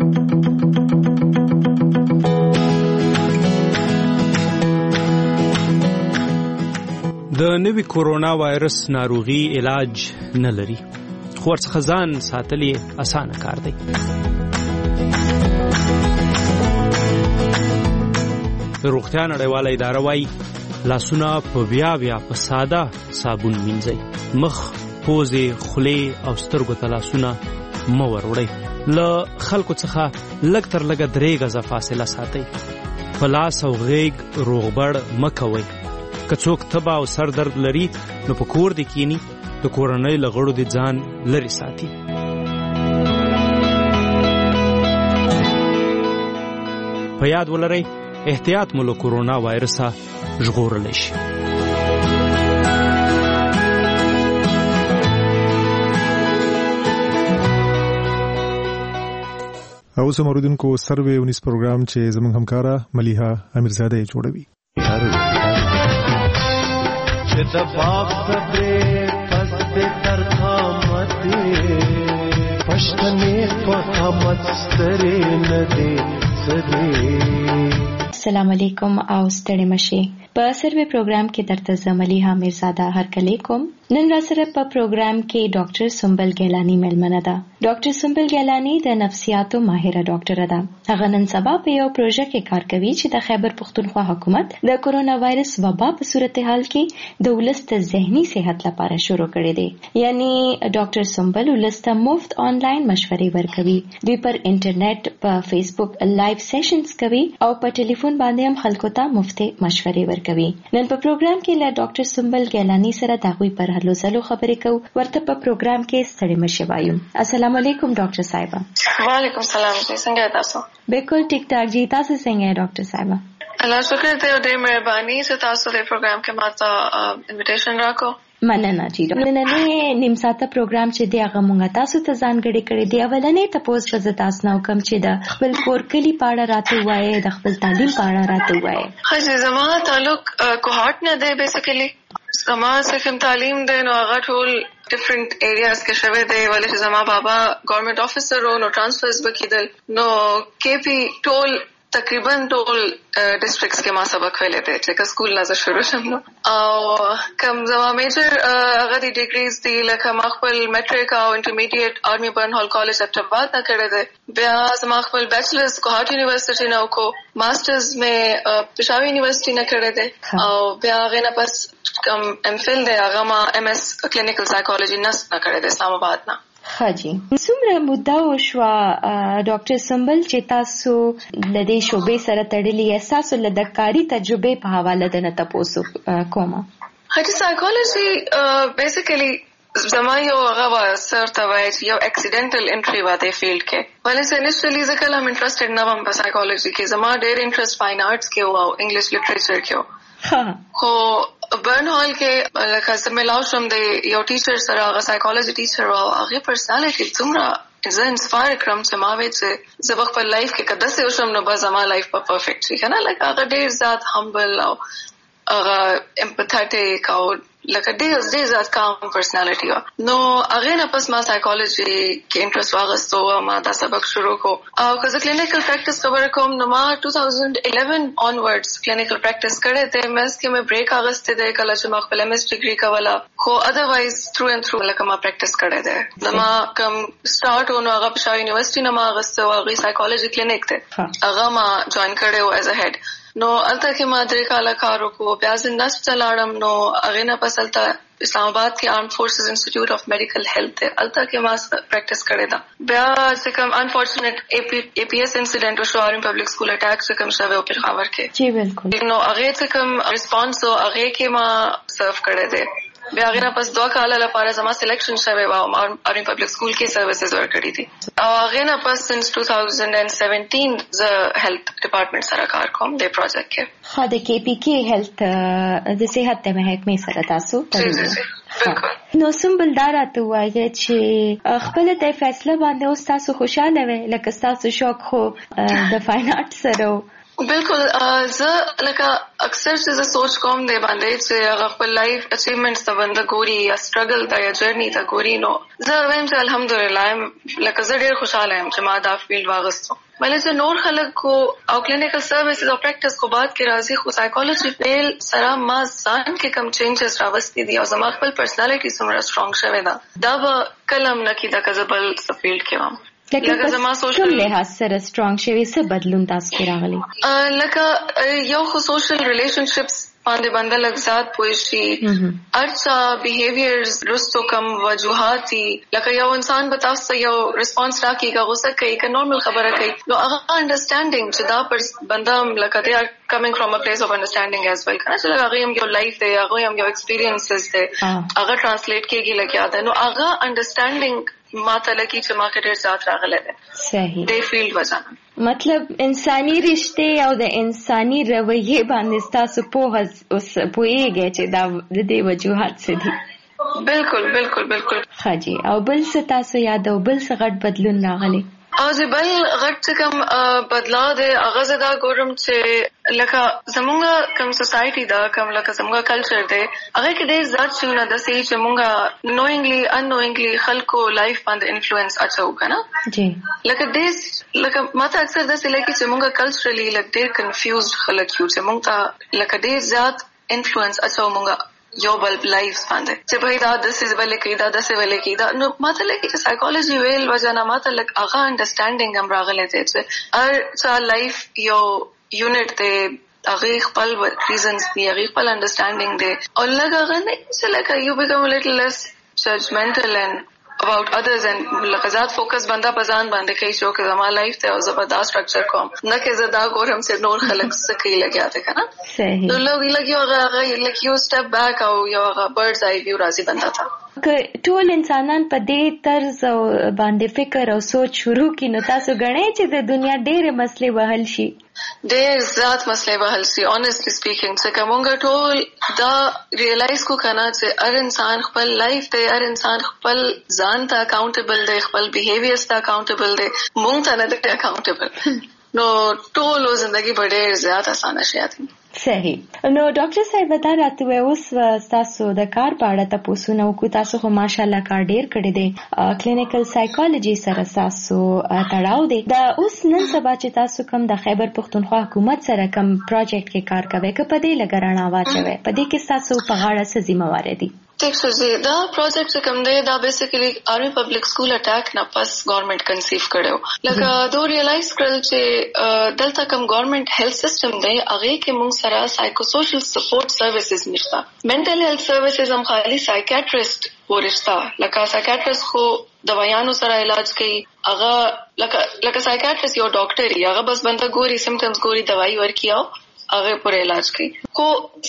د نوي کورونا وایرس ناروغي علاج نه لري، خو ورڅخه ځان ساتل یې اسانه کار دی. د روغتیا نړیواله اداره وایي لاسونه په بیا بیا په ساده صابون مینځئ. مخ، پوزې، خولې او سترګو ته لاسونه مه ور وړئ. له خلکو څخه لږ تر لږه درې غزه فاصله ساتئ. په لاس او غیږ روغبړ مه کوئ. که څوک تبه او سر درد لري نو په کور دې کینی، د کورنۍ له غړو دې ځان لرې ساتي. په یاد ولرئ احتیاط مو له کورونا وایرسه ژغورلی شي. اوس هم اوریدونکو سروې ونیس پروګرام چې زموږ همکاره ملیحه امیرزاده یې جوړوي. چې د باغ سدې پس دې تر قامت پښتنې په قامت سترې نه دې سدې. السلام علیکم او ستړي مشي. په سروې پروګرام کې درته زه ملیحه امیرزاده هرکلی کوم. نن را سره په پروګرام کې ډاکټر سنبل ګیلانی مېلمنه ده. ډاکټر سنبل ګیلانی د نفسیاتو ماهره ډاکټره ده. هغه نن سبا په یو پروژه کې کار کوي چې د خیبر پښتونخوا حکومت د کورونا وایرس وبا په صورتحال کې د ولس د ذهني صحت لپاره شروع کړی دی. یعنی ډاکټر سنبل ولس ته مفت آنلاین مشورې ورکوي. دوی پر انټرنیټ، په فیسبوک لایو سیشنز کوي او په ټلیفون باندې هم خلکو ته مفت مشورې ورکوي. نن په پروګرام کې له ډاکټر سنبل ګیلانی سره د هغوی پر هلو ځلو خبرې کوو. ورته په پروګرام کې ستړي مشي وایو. السلام علیکم ډاکټر صاحبه. وعلیکم السلام جی، څنګه تاسو؟ بالکل ټیک ټاک جی، تاسو څنګه ډاکټر صاحبه؟ الله شکر دې ډېر مهرباني چې تاسو د پروګرام کې ماته انویټیشن راکو. مننه جی. نننې نیم ساعته پروګرام چې دی هغه مونږ تاسو ته ځانګړی کړی دی. اولنې تاسو په تاسو نو کوم چې د خپل کور کلی پاړه راته وایي، د خپل تعلیم پاړه راته وایي. خو زما تعلق کوهاټ نه دی. بیسیکلی زما چې کوم تعلیم دی نو هغه ټول ډیفرنٹ ایریاز کې شوی دی. ولې چې زما بابا ګورنمنت افیسر و نو ټرانسفرز وکیدل نو کې پی ټول تقریبا ټول ډیسټریکټس کې ما سبق ویلې دي چې سکول نه شروع شم نو او کوم زما میجر هغه د ډیګریز دی لکه ما خپل میټریک او انټرمیډیټ آرمی برن هال کالج اکټوبر نه کړی دی. بیا زما خپل بیچلرز کوهاټ یونیورسيټي نه وکړو. ماسټرز مې پېښور یونیورسيټي نه کړی دی او بیا هغه نه پس کوم ام فل دی هغه ما ام اس کلینیکل سایکولوژي نه کړی دی اسلام آباد نه. خاجي څومره موده وشوه ډاکټر سنبل چې تاسو د دې شوبې سره تړلي احساس له د کاري تجربې په حواله د نه تاسو کومه؟ هغه سایکولوژي بیسیکلی زما یو هغه سر ته وایي یو اکسیډنټل انټری و د فیلډ کې. ولې چې انیشلی ځکه لم انټرېسټډ نه وم په سایکولوژي کې. زما ډېر انټرېسټ فاین آرټس کې او انګلیش لټریچر کې و. خو برن هال کې لکه سملاو شم د یو ټیچر سره هغه سایکولوژي ټیچر او هغه پرسنالټي څومره زه انسپایر کړم چې ما وې چې زه خپل لایف کې کده سه وشم نو بس زما لایف په پرفیکټ شي کنه. لکه هغه ډېر زیات همبل او هغه امپاتیک او لکه ډېر ډېر زیات کام پرسنالټي و. نو هغه نه پس ما سایکولوژي کې انټرېست واغستو او ما دا سبق شروع کو او که کلینیکل پریکټس خبر کوم نو ما two thousand eleven onwards کلینیکل پریکټس کړې ته. مې اس کې مې بریک اغسته ده کله چې ما خپل ایم ایس ډیګري کوله. خو اذروایز تھرو اینڈ تھرو لکه ما پریکټس کړې ده. نو ما کوم سٹارټ ونو هغه پېښور یونیورسيټي نه ما اغسته او هغه سایکولوژي کلینیک ته هغه ما جوائن کړو ایز ا هډ. نو الته کې ما درې کاله کار وکړو. بیا زنداس چلاړم نو هغه نه پس الته اسلام آباد کې آرمډ فورسز انسټیټیوټ اف میډیکل هیلث الته کې ما پریکټس کړې ده. بیا چې کوم انفورچونټ اے پی ایس انسیډنټ وشو آرمي پبلک سکول اٹیک چې کوم شوه په خبر کې جی بالکل نو هغه چې کوم ریسپانس او هغه کې ما سرو کړې ده. بیا هغه نه پس دوه کاله لپاره زما سلیکشن شوه او آرمي پبلک سکول کې سروسز ورکړې دي او هغه نه پس سنس two thousand seventeen ز هیلث ډپارټمنټ سره کار کوم د پروجیکټ کې. خا د کې پی کې هیلث د صحت ته محکمې سره تاسو ته نو سمبل داراته وایي چې خپل د فیصله باندې اوس تاسو خوشاله وې لکه تاسو شوق خو د فاین آرټ سره. بالکل زه لکه اکثر چې زه سوچ کوم دی باندې چې هغه خپل لایف اچیومنټس ته باندې ګوري یا سټرګل ته یا جرنی ته ګوري نو زه وایم چې الحمدلله لکه زه ډېر خوشاله یم چې ما دا فیلډ واغستو. ولې چې نور خلک کو او کلینیکل سروسز او پریکټس کو بعد کې راځي خو سایکولوژي فیل سره ما ځان کې کم چینجز راوستي دي او زما خپل پرسنالټي څومره سترونګ شوی ده دا به کلم نه کیده که زه بل څه فیلډ کې وم. لکه زما سوشل لحاظ سره سترونګ شوی څه بدلون تاسو کې راغلی؟ لکه یو خو سوشل ریلیشنشپس باندې باندې لږ زیات پوه شي. ارڅه بیهیویرز رستو کم وجوهاتي لکه یو انسان به تاسو یو ریسپانس راکړي که غوسه کوي که نورمل خبره کوي نو هغه انډرسټانډینګ چې دا پر بنده لکه دی آر کمینګ فرام ا پلیس اف انډرسټانډینګ ایز ویل کنه چې هغه هم یو لایف دی هغه هم یو ایکسپیرینسز دی هغه ترانسلیټ کېږي لکه یاد نو هغه انډرسټانډینګ ماته لګي چې ما کې ډېر زیات راغلی دی. صحیح د فیلډ وجه مطلب انساني رشته او د انساني رویه باندې تاسو په اوس پوهیږئ چې دا د دې وجوهات څه دي. بالکل بالکل بالکل خاجي او بل څه تاسو یاد او بل څه غټ بدلون راغلی؟ او چې بل غټ څه کوم بدلاو دی هغه زه دا ګورم چې لکه زمونږ کوم سوسایټي دا کوم لکه زمونږ کلچر دی هغه کې ډېر زیات شیونه داسې چې مونږ نوینګلی اننوینګلی خلکو لایف باندې انفلوئنس اچو کنه جی لکه ډېر لکه ماته اکثر داسې لګي چې مونږ کلچرلی لکه ډېر کنفیوزډ خلک یو چې مونږ ته لکه ډېر زیات انفلوئنس اچو مونږ یو بل لایف باندې چې به دا د څه ولې کې دا د څه ولې کې دا نو ماته لکه چې سایکولوژي ویل وجنه ماته لکه هغه انډرسټانډینګ هم راغلی دی چې هر څه لایف یو یونټ دی هغه خپل ریزنز دی هغه خپل انډرسټانډینګ دی او لکه هغه نه چې لکه یو بیکم ا لیټل لیس ججمنټل اینڈ about others and لکه زیات فوکس بنده په ځان باندې کوي چې اوکې زما لایف ته او زه به دا سټرکچر کوم نه کې زه دا ګورم چې نور خلک څه کوي لګیا دی که نه صحیح نو لږ لږ یو هغه لږ یو سټپ بیک او یو هغه برډز آی ویو راځي بنده ته که ټول انسانان په دې طرز باندې فکر او سوچ شروع کړي نو تاسو غواړئ چې د دنیا ډېرې مسلې به حل شي؟ ډېر زیات مسلې به حل شي. honestly speaking څنګه مونږ ټول دا ریالایز کو کنه چې هر انسان خپل لایف ته، هر انسان خپل ځان ته اکاونټیبل دی، خپل بیهیویر ته اکاونټیبل دی، مونږ ته نه دی اکاونټیبل. نو ټولو زندگی به ډېر زیات اسانه شي. صحیح. نو ډاکټر صاحب دا راته وایي اوس تاسو د کار په اړه تاسو نو کو تاسو خو ماشاءالله کار ډېر کړی دی، کلینیکل سایکالوجي سره تاسو تړاو دی. دا اوس نن سبا چې تاسو کوم د خیبر پښتونخوا حکومت سره کوم پروجیکټ کې کار کوي که په دې لګرانه واچوي په دې کې تاسو په غاړه څه ذمہوار دي؟ ٹھیک سر جی دا پروجیکٹ چې کوم دی دا بیسیکلی آرمی پبلک سکول اٹیک نه پس گورنمنٹ کنسیو کړو. لکه دو ریالایز کړل چې دلته کوم گورنمنٹ هیلث سیستم دی هغه کې موږ سره سایکو سوشل سپورټ سرویسز نشته. منټل هیلث سرویسز هم خالي سایکیاټریست ورشته. لکه سایکیاټریست خو دوایانو سره علاج کوي، هغه لکه لکه سایکیاټریست یو ډاکټر یې هغه بس بنده ګوري، سمټمز ګوري، دوايي ورکیاو هغه پر علاج کوي. خو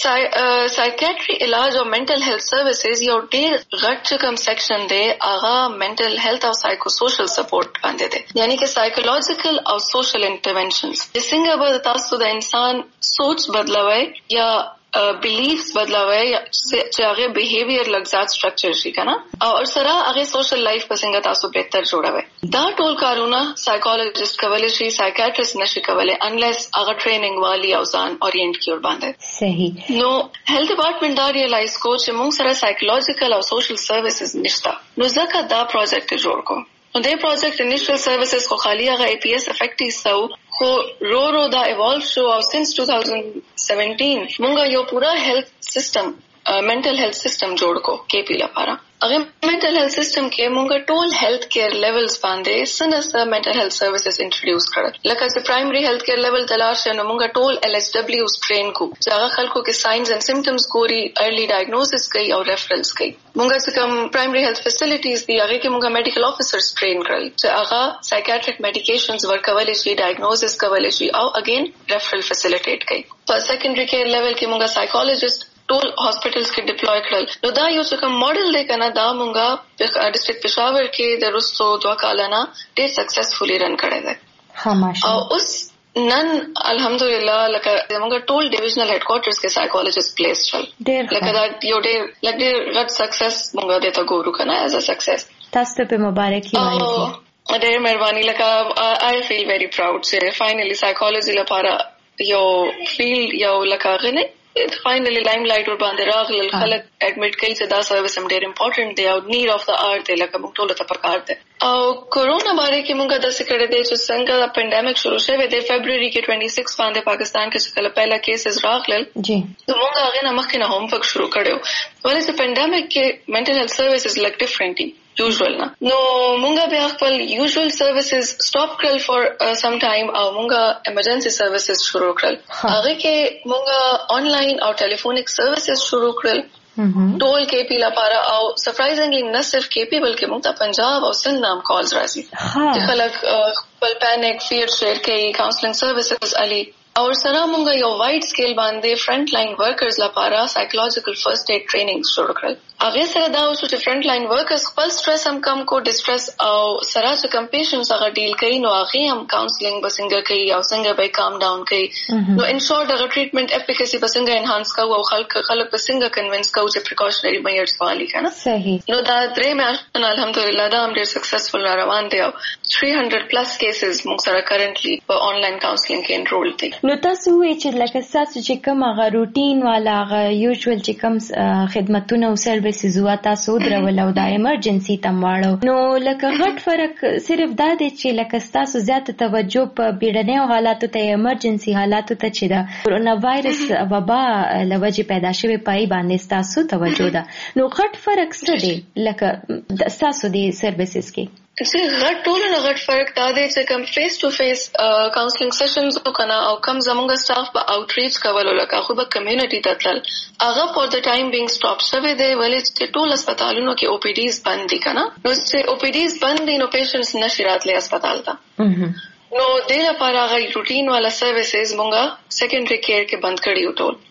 سایکیاټری علاج او منټل هیلث سرویسز یو ډېر غټ کوم سیکشن دی هغه منټل هیلث او سایکو سوشل سپورټ باندې دی، یعنی چې سایکولوژیکل او سوشل انټرونشنز چې څنګه به تاسو د انسان سوچ بدلوي یا بلیفز بدلوي چې هغه بیهیویر لګزات سټرکچر شي کنه او سره هغه سوشل لایف په څنګه تاسو بهتر جوړوي. دا ټول کارونه سایکولوژیست کولای شي، سایکیاټریست نشي کولای انلیس هغه ټریننګ والی او ځان اورینټ کیور باندې. صحیح. نو هیلث ډپارټمنټ دا ریالایز کو چې موږ سره سایکولوژیکل او سوشل سرویسز نشته، نو ځکه دا پروجیکټ جوړ کو. نو دې پروجیکټ انیشل سرویسز خو خالی هغه ای پی ایس افیکټیو سو خو رو رو دا ایوالو شو او سینس two thousand seventeen مونږ یو پورا هیلث سیستم منټل هیلث سیستم جوړ کو کې پی لپاره. هغه منټل هیلث سیستم کې مونږ ټول هیلث کیر لیولز باندې سنسه منټل هیلث سرویسز انټروډیوس کړل. لکه چې پرایمری هیلث کیر لیول تلاش نو مونږ ټول ایل ایس ډبلیو ټرین کو چې هغه خلکو کې ساينز اینڈ سمپټمز ګوري، ارلی ډایګنوسس کوي او ریفرنس کوي. مونږ چې کوم پرایمری هیلث فیسیلیټیز دی هغه کې مونږ میډیکل افیسرز ټرین کړل چې هغه سایکیاټریک میډیکیشنز ورکول شي، ډایګنوسس کول شي او اگین ریفرل فیسیلیټیټ کوي. په سیکنډری کیر لیول کې مونږ سایکولوژیست ټول هاسپټلز کې ډپلوي کړل. نو دا یو څه کوم ماډل دی کنه دا مونږه ډسټریکټ پېښور کې د رستو دوه کالانه ډېر سکسسفولي رن کړی دی. ها ماشاءالله. او اوس نن الحمدلله لکه زموږ ټول ډیویژنل هډ کوارټرز کې سایکولوژیست پلیس شول. لکه دا یو ډېر لکه ډېر غټ سکسس مونږه د تا ګورو کنه ایز ا سکسس. تاسو ته مبارکي وایم. ډېر مهرباني. لکه آی فیل ویری پراود چې فائنلی سایکولوژي لپاره یو فیلډ یو لکه غنه فائنلی لائم لایټ ور باندې راغلل. خلک اډمټ کوي چې دا سرویس هم ډېر امپورټنٹ دی او نیډ اف د آر دی لکه موږ ټول ته پکار دی. او کورونا باندې کې موږ داسې کړی دی چې څنګه د پینډیمک شروع شوی دی فیبروري کې छब्बीस باندې پاکستان کې چې کله پہلا کیسز راغلل جی نو موږ هغه نه مخکې نه هوم ورک شروع کړو. ولې چې پینډیمک کې منټل هیلث سرویسز لک ډیفرنٹ دي یوزول نه. نو مونږه بیا خپل یوزول سرویسز سټاپ کړل فور سم ټایم او مونږه ایمرجنسي سرویسز شروع کړل. هغه کې مونږه آنلاین او ټلیفونیک سرویسز شروع کړل ټول کې پی لپاره او سرپرایزنګلی نه صرف کې پی بلکې مونږ ته پنجاب او سند نام کالز راځي چې خلک خپل پینیک فیر شیر کوي، کاونسلینګ سرویسز علي او سره مونږ یو وایډ سکیل باندې فرنٹ لاین ورکرز لپاره سایکولوژیکل فرست ایډ ټریننګ شروع کړل. هغه سره دا اوس چې فرنٹ لاین ورکرز خپل سټرس هم کم کو، ډیسټرس او سره چې کم پیشنټس هغه ډیل کوي نو هغه هم کاونسلینګ بسنګ کوي او څنګه به کام ډاون کوي. نو ان شورت هغه ټریټمنٹ افیکاسي بسنګ انهانس کوي او خلک خلک بسنګ کنوینس کوي چې پریکاشنری میجرز والی کنه. صحیح. نو دا درې میاشتې الحمدلله دا هم ډېر سکسسفل روان دي او three hundred پلس کیسز موږ سره کرنټلی په آنلاین کاونسلینګ کې انرول دي. نو تاسو وایئ چې لکه تاسو چې کوم هغه روټین والا هغه یوزول چې کوم خدمتونه او سرویسز وا تاسو درول او د ایمرجنسي تمواړو نو لکه غټ فرق صرف دا دی چې لکه تاسو زیاته توجه په بیړنیو حالاتو ته ایمرجنسي حالاتو ته چې د کورونا وایرس وبا لوجه پیدا شوی پای باندې تاسو توجه ده. نو غټ فرق څه دی لکه تاسو د سرویسز کې؟ چې غټ ټول نه غټ فرق دا دی چې کوم فیس ټو فیس کاونسلینګ سیشنز وکړه او کوم زموږ سټاف په اوټریچ کولو لکه خو په کمیونټي ته تلل هغه فور د ټایم بینګ سټاپ شوی دی ولې چې ټول هسپتالونو کې او پی ډیز بند دي کنه. نو چې او پی ډیز بند دي نو پیشنټس نشي راتلی هسپتال ته. نو د لپاره هغه روټین والا سرویسز مونږه سیکنډري کیر کې بند کړی و ټول.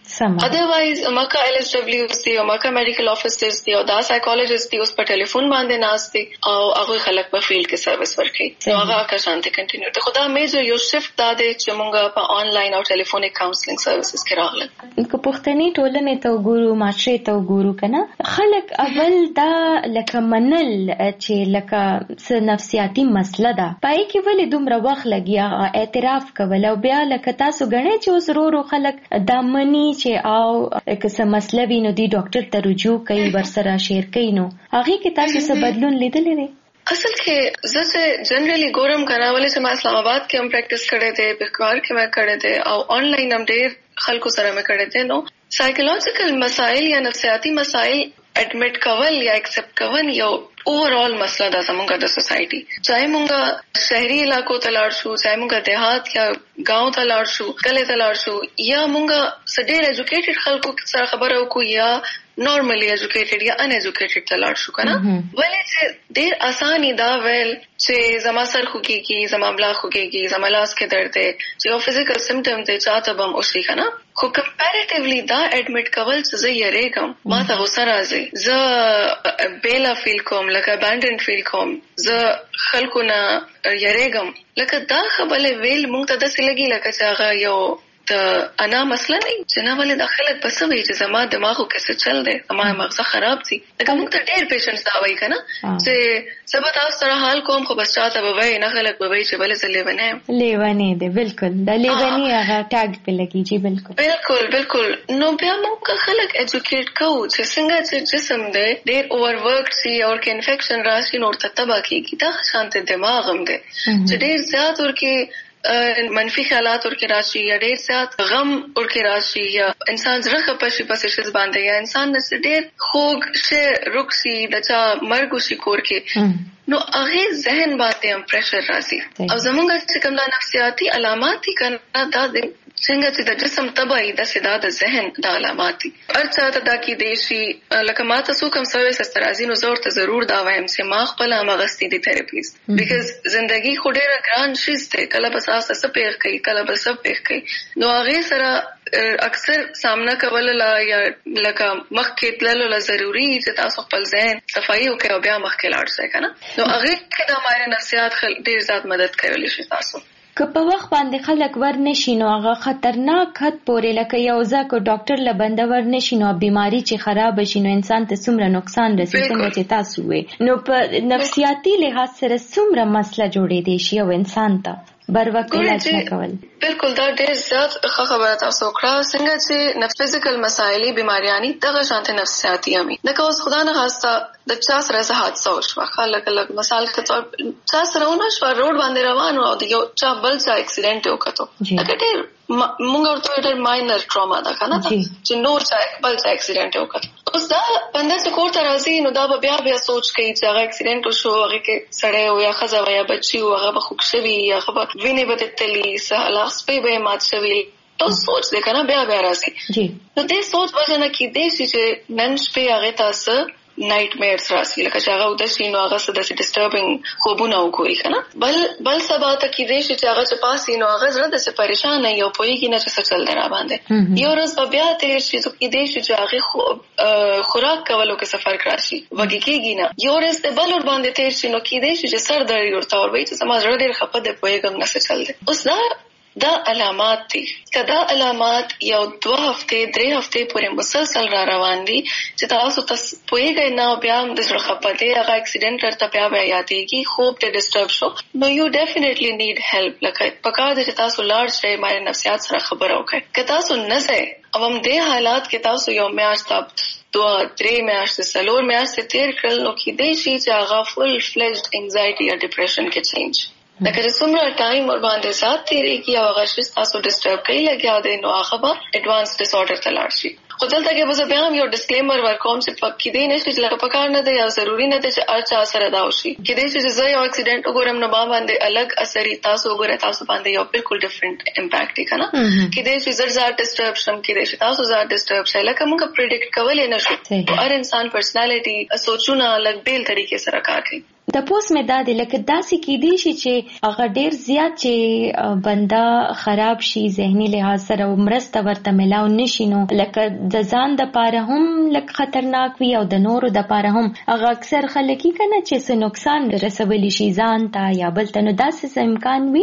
ادروایز مکه ال اس ډبلیو دی او مکه میډیکل افیسرز دی او دا سایکولوژیست دی اوس په ټلیفون باندې ناست دي او هغه خلک په فیلډ کې سرویس ورکوي نو هغه که شانتي کنټینیو ته خدا میجر یو شفت دا دی چې مونږ په آنلاین او ټلیفونیک کاونسلینګ سرویسز کې راغلل. که پښتني ټولنې ته وګورو معاشرې ته وګورو کنه خلک اول دا لکه منل چې لکه څه نفسیاتي مسله ده پای کې ولې دومره وخت لګیا اعتراف کول او بیا لکه تاسو غنئ چې اوس ورو خلک دا مني چې او که څه مسله وي نو دی ډاکټر ته رجوع کوي ورسره شیر کوي نو هغه کې تاسو څه بدلون لیدلی دی؟ اصل کې زه چې جنرالي ګورم کنه ولې چې ما اسلام آباد کې هم پریکټس کړی دی بهکار کې مې کړی دی او آنلاین هم ډېر خلکو سره مې کړی دی نو سایکولوژیکل مسائل یا نفسیاتي مسائل اډمټ کول یا ایکسپټ کول یو اوورال مسله ده زمونږ د سوسایټي چاہے مونږ شهري علاقو ته لاړ شو چاہے مونږ دیهات یا گاؤں ته لاړ شو کله ته لاړ شو یا مونږ سډیر ایجوکیټډ خلکو سره خبرو کو یا نارملی ایجوکیټډ یا ان ایجوکیټډ ته لاړ شو کنه ولې چې ډیر اساني دا ویل چې زما سر خوږیږي زما ملا خوږیږي زما لاس کې درد دی چې یو فزیکل سمټم دی چاته بم اوسې کنه خو کمپیریټیولی دا اډمټ کول چې زه یریږم ما ته غوسه راځي زه بیلا فیل کوم لکه ابانډن فیل کوم زه خلکو نه یریږم لکه دا خبره ویل مونږ ته داسې لګي لکه چې هغه یو د انا مسله نه چې نه ولې د خلک په څه وي چې زما دماغو کې څه چل دی زما مغزه خراب دي لکه موږ ته ډېر پیشنټس دا وایي که نه چې زه به تاسو سره حال کوم خو بس چاته به وایي نه خلک به وایي چې بلې زه لیونی یم لیونی دی بلکل د لیوني هغه ټاګ پې لګېږي بلکل بلکل بلکل نو بیا موږ خلک ایجوکیټ کوو چې څنګه چې جسم دی ډېر اوور ورکډ شي او که انفیکشن راشي نو ورته تباه کېږي دا شانتې دماغ هم دی چې ډېر زیات ورکې منفی خیالات ورکې راشي یا ډېر زیات غم ورکې راشي یا انسان زړه خفه شي په سیشز باندې یا انسان نه ډېر خوږ شی روک شي د چا مرګ وشي کور کې نو هغې ذهن باندې هم پریشر راځي او زمونږ چې کوم دا نفسیاتي علامات دي که نه دا څنګه چې د جسم تباهي داسې دا د ذهن د علامات دي هر چا ته دا کیدی شي لکه ما ته څوک هم سرویسز ته راځي نو زه ورته ضرور دا وایم چې ما خپله هم اخیستې دي تھراپیز بیکاز زندګي خو ډېره ګران شیز دی کله به تاسو څه پېښ کوي کله به څه پېښ کوي نو هغې سره اکثر سامنا کول لا یا لکه مخکې تللو لا ضروري چې تاسو خپل ذهن صفایي وکړئ او بیا مخکې لاړ شئ که نه نو هغې کې د ماهر نفسیات ډېر زیات مدد کولی شي تاسو که په وخت باندې خلک ورنشي نو هغه خطرناک حد پورې لکه یو ځکه ډاکټر له بنده ورنشي نو بیماری چې خراب شي نو انسان ته څومره نقصان رسي څنګه چې تاسو وې نو په نفسیاتي لحاظ سره څومره مسله جوړې دی شي او انسان ته بر وخت علاج نه کول بالکل دا ډېر زیات ښه خبره تاسو وکړه څنګه چې نفس فزیکل مسایلې بیماریانې دغه شانتې نفسیاتي هم لکه اوس خدا نه خواسته د چا سره څه حادثه وشوه خلک لږ مثال کے طور چا سره ونه شوه روډ باندې روان او د یو چا بل چا اکسیډنټ وکړو لکه ډېر مونږ ورته ډېر ماینر ټراما ده که نه چې نور چا بل چا اکسیډنټ وکړو اوس دا بنده چې کور ته راځي نو دا به بیا بیا سوچ کوي چې هغه اکسیډنټ وشو هغې کې سړی و یا ښځه وه یا بچي و هغه به خوږ شوي یا هغه به وینې به تللي څه لاس سپی به یې مات شوي ټول سوچ دی که نه بیا بیا راځي نو دې سوچ وجه نه کیدی شي چې نن شپې هغې ته څه نایټ میرز راشي لکه چې هغه اوده شي نو هغه څه داسې ډسټربینګ خوبونه وګوري که نه بل بل سبا ته کیدی شي چې هغه چې پاسي نو هغه زړه داسې پریشان وي او پوهېږي نه چې څه چل دی را باندې یو ورځ به بیا تېر شي نو کیدی شي چې هغې خوراک کولو کې څه فرق راشي وږې کېږي نه یو ورځ د بل ور باندې تېر شي نو کیدی شي چې سر درد ورته ور وایي چې زما زړه ډېر خفه دی پوهېږم نه څه چل دی اوس دا دا علامات دي که دا علامات یو دوه هفتې درې هفتې پورې مسلسل را روان دي چې تاسو ته پوهېږئ نه او بیا هم د زړه خفه دی هغه اکسیډنټ درته بیا بیا یادېږي خوب ته ډسټرب شو نو یو ډیفینیټلی نیډ هیلپ لکه پکار دی چې تاسو لاړ شئ ماهر نفسیات سره خبره وکړئ که تاسو نه ځئ او هم دې حالات کې تاسو یو میاشت دوه درې میاشتې څلور میاشتې تېر کړل نو کیدی شي چې هغه فل فلیجډ انزایټي یا ډپریشن کې چینج لکه چې څومره ټایم ور باندې زیات تېرېږي او هغه شی تاسو ډسټرب کوي لګیا دی نو هغه به اډوانس ډس آرډر ته لاړ شي خو دلته کې به زه بیا هم یو ډسکلیمر ورکوم چې په کیدی نه شي چې لکه پکار نه دی یا ضروري نه دی چې هر چا سره دا وشي کیدی شي چې زه یو اکسیډنټ وګورم نو ما باندې الګ اثر تاسو وګورئ تاسو باندې یو بالکل ډفرنٹ امپیکټ دی که نه کیدی شي زر زیات ډسټرب شم کیدی شي تاسو زیات ډسټرب شئ لکه موږ پریډکټ کولی نه شو هر انسان پرسنالټي سوچونه الګ بیل طریقې سره کار کوي د پوس مې دا دی لکه داسې کېدی شي چې هغه ډیر زیات چې بنده خراب شي ذهني لحاظ سره او مرسته ورته ملاو نشي نو لکه د ځان د پاره هم لکه خطرناک وي او د نورو د پاره هم هغه اکثر خلک یې کنه چې څه نقصان رسولی شي ځان ته یا بل ته نو داسې امکان وي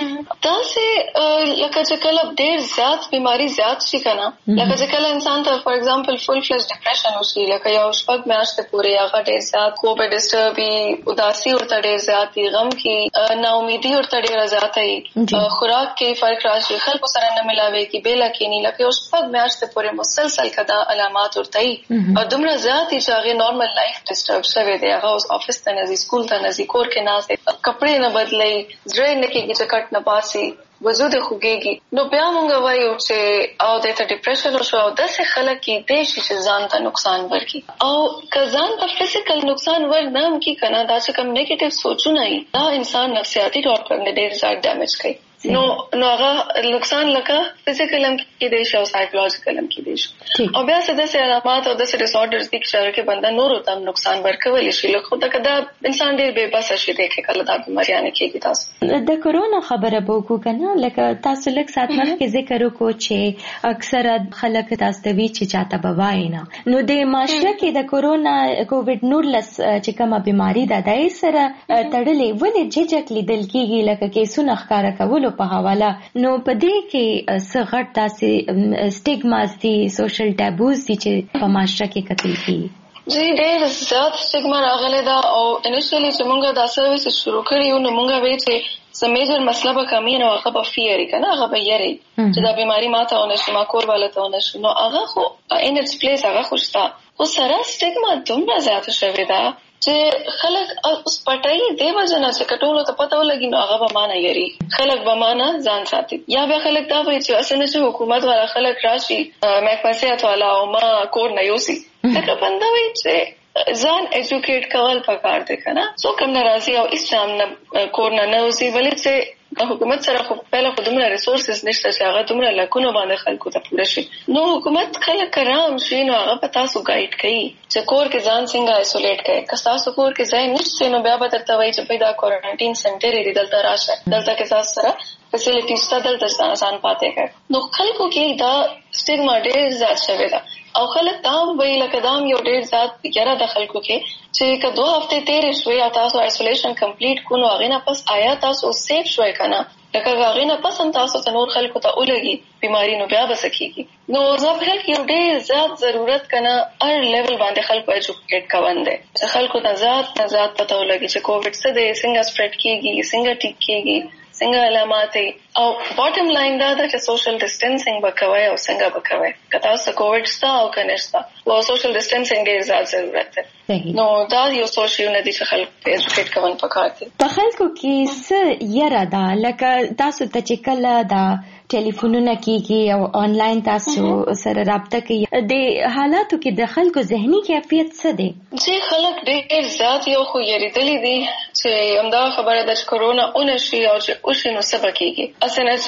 داسې لکه چې کله ډیر زیات بیماری زیات شي کنه لکه چې کله انسان ته فار ایگزامپل فل فلش ډیپریشن وشي لکه یو شپږ میاشتې پورې هغه ډیر زیات کوب ډسټرب اداسي ورته ډیر زیات غم کې نا امیدي ورته ډیر زیات ای خوراک کې فرق راشي خلکو سره نه ملاوي کې بیل کې نه لکه یو شپږ میاشتې پورې مسلسل کدا علامات ورته ای او دومره زیات چې هغه نارمل لایف ډسټرب شوی دی هغه اوس افیس ته نه سکول ته نه کور کې نه کپڑے نه بدلای ځړې نه کېږي چې کټ نه پاسي وجود خوږيږي نو بیا مونږ وایو چې او د ډیپریشن او شو داسې خلک کې د شي چې ځان ته نقصان ورکړي او که ځان ته فزیکل نقصان ور نه هم کی کنه دا چې کوم نیگیټیو سوچونه ای دا انسان نفسیاتي طور باندې ډیر زیات ډیمیج کوي نو نو هغه نقصان لکه فزیکل هم کې دی شو سایکولوژیکل هم کې دی شو او بیا څه د علامات او د ډیساردرز دي چې کې بنده نور ته نقصان ورکول شي لکه دا کدا انسان ډیر بے بس شي دی کې کله دا بیماریاں نه کېږي تاسو د کرونا خبره بوکو کنه لکه تاسو لک سات مخکې ذکر وکړو چې اکثره خلک تاسو ته وی چې چاته بوای نه نو د معاشره کې د کرونا کووډ نولس چې کومه بیماری ده دای سره تړلې ولې ججک لیدل کېږي لکه کې سونه ښکارا کول په حواله نو په دې کې څه غټ تاسې سټیګماز دي سوشل ټابوز دي چې په معاشره کې کتل کیږي جی ډېر زیات سټیګما راغلی دا او انیشلی چې مونږ دا سرویس شروع کړی نو مونږ وی چې سم میجر مسله به کمی نه هغه په فیری کنه هغه به یری چې دا بیماری ماته ونه شي ما کور والا ته ونه شي نو هغه خو ان اټس پلیس هغه خوشتا خو سره سټیګما دومره زیات شوی دا چې خلک اوس پټای دی وجنه چې کټولو ته پته ولګي نو هغه به مانه یری خلک به مانه ځان ساتي یا به خلک دا وایي چې اسنه چې حکومت والا خلک راشي مېکمسیات والا او ما کور نه یوسي لکه بنده وایي چې ځان ایجوکیټ کول پکار دی کنه څو کم ناراضي او اس شام نه کور نه نوځي ولې چې حکومت سره خو په لاره دومره ریسورسز نشته چې هغه دومره لکونه باندې خلکو ته پوره شي نو حکومت کله کرام شي نو هغه په تاسو ګایډ کوي چې کور کې ځان څنګه آیسولیټ کړئ که تاسو کور کې ځای نشته نو بیا به درته وایي چې پیدا کوارنټین سنټر دی دلته راشه دلته کې تاسو سره فیسیلیټیز ته دلته ځان پاتې کړ نو خلکو کې دا سټیګما ډېر زیات شوی ده او خلک دا وایي لکه دا یو ډېر زیات ګره د خلکو کې چې که دوه هفته تیرې شوې او تاسو آیسولیشن کمپلیټ کړو نو هغې نه پس آیا تاسو سیف شوئ که نه لکه هغې نه پس هم تاسو ته نور خلکو ته ولګي بیماري نو بیا به څه کېږي نو زما په خیال کې یو ډېر زیات ضرورت که نه هر لیول باندې خلکو ایجوکیټ کول دی چې خلکو ته زیات نه زیات پته ولګي چې کووډ څه دی څنګه سپریډ کېږي څنګه ټیک کېږي څنګه علامات او باټم لاین دا ده چې سوشل ډسټنسینګ به کوئ او څنګه به کوئ که تاسو ته کووډ شته او که نشته او سوشل ډسټنسینګ ډېر زیات ضرورت دی نو دا یو څو شیونه دي چې خلک ایجوکیټ کول پکار دي په خلکو کې څه یره ده لکه تاسو ته چې کله دا ټلیفونونه کېږي او آنلاین تاسو سره رابطه کوي د حالاتو کې د خلکو ذهني کیفیت څه دی چې خلک ډېر زیات یو خو یریدلي دي چې همدا خبره ده چې کرونا اونه شي او چې وشي نو څه به کېږي هسې نه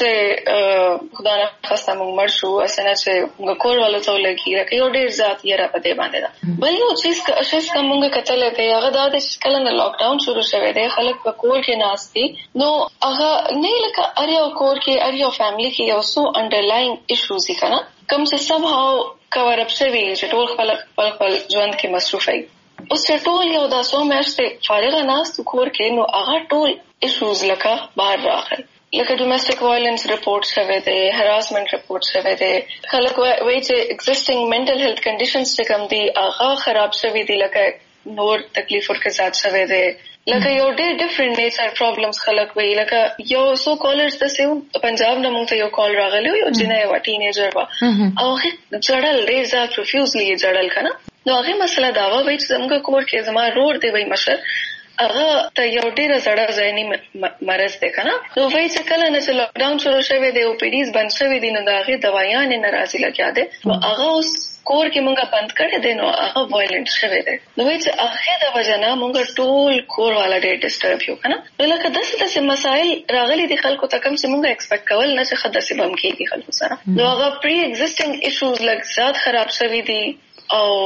چې خدا نخواسته موږ مړ شو هسې نه چې موږ کور والو ته ولګي لکه یو ډېر زیات یره په دې باندې ده بل یو چیز شیز که موږ کتلی دی هغه دا دی چې کله نه لاکډاون شروع شوی دی خلک په کور کې ناست دي نو هغه نه لکه هر یو کور کې هر یو فیملي کې یو څو انډرلاین ایشوز دي که نه کوم چې سم هاو کور اپ شوي چې ټول خلک خپل خپل ژوند کې مصروف وي اوس چې ټول یو دا څو میاشتې فارغه ناست کور کې نو هغه ټول ایشوز لکه بهر راغل لکه ډومestic violence report شوی دی harassment report شوی دی خلک وایي چې existing mental health conditions چې کوم دي هغه خراب شوي دي لکه نور تکلیف ورکه زیات شوی دی لکه یو ډېر ډفرنٹ نیچر پرابلمز خلک وي لکه یو څو کالرز داسې پنجاب نه موږ ته یو کال راغلی یو جنۍ وه ټینیجر وه او هغې جړل ډېر زیات پروفیوزلي یې جړل که نه نو هغې مسله دا وه وایي چې زموږ کور کې زما رور دی وایي مشر هغه ته یو ډېره زړه ذهني مرض دی که نه نو وایي چې کله نه چې لاکډاون شروع شوی دی او پی ډیز بند شوي دي نو د هغې دوایانې نه راځي لګیا دی نو هغه اوس کور کې مونږه بند کړی دی نو هغه وایلنټ شوی دی نو وایي چې هغې د وجه نه مونږ ټول کور والا ډېر ډسټرب یو که نه نو لکه داسې داسې مسایل راغلي دي خلکو ته کوم چې مونږ ایکسپیکټ کول نه چې ښه داسې به هم کېږي خلکو سره نو هغه پري ایگزسټنګ ایشوز لږ زیات خراب شوي دي او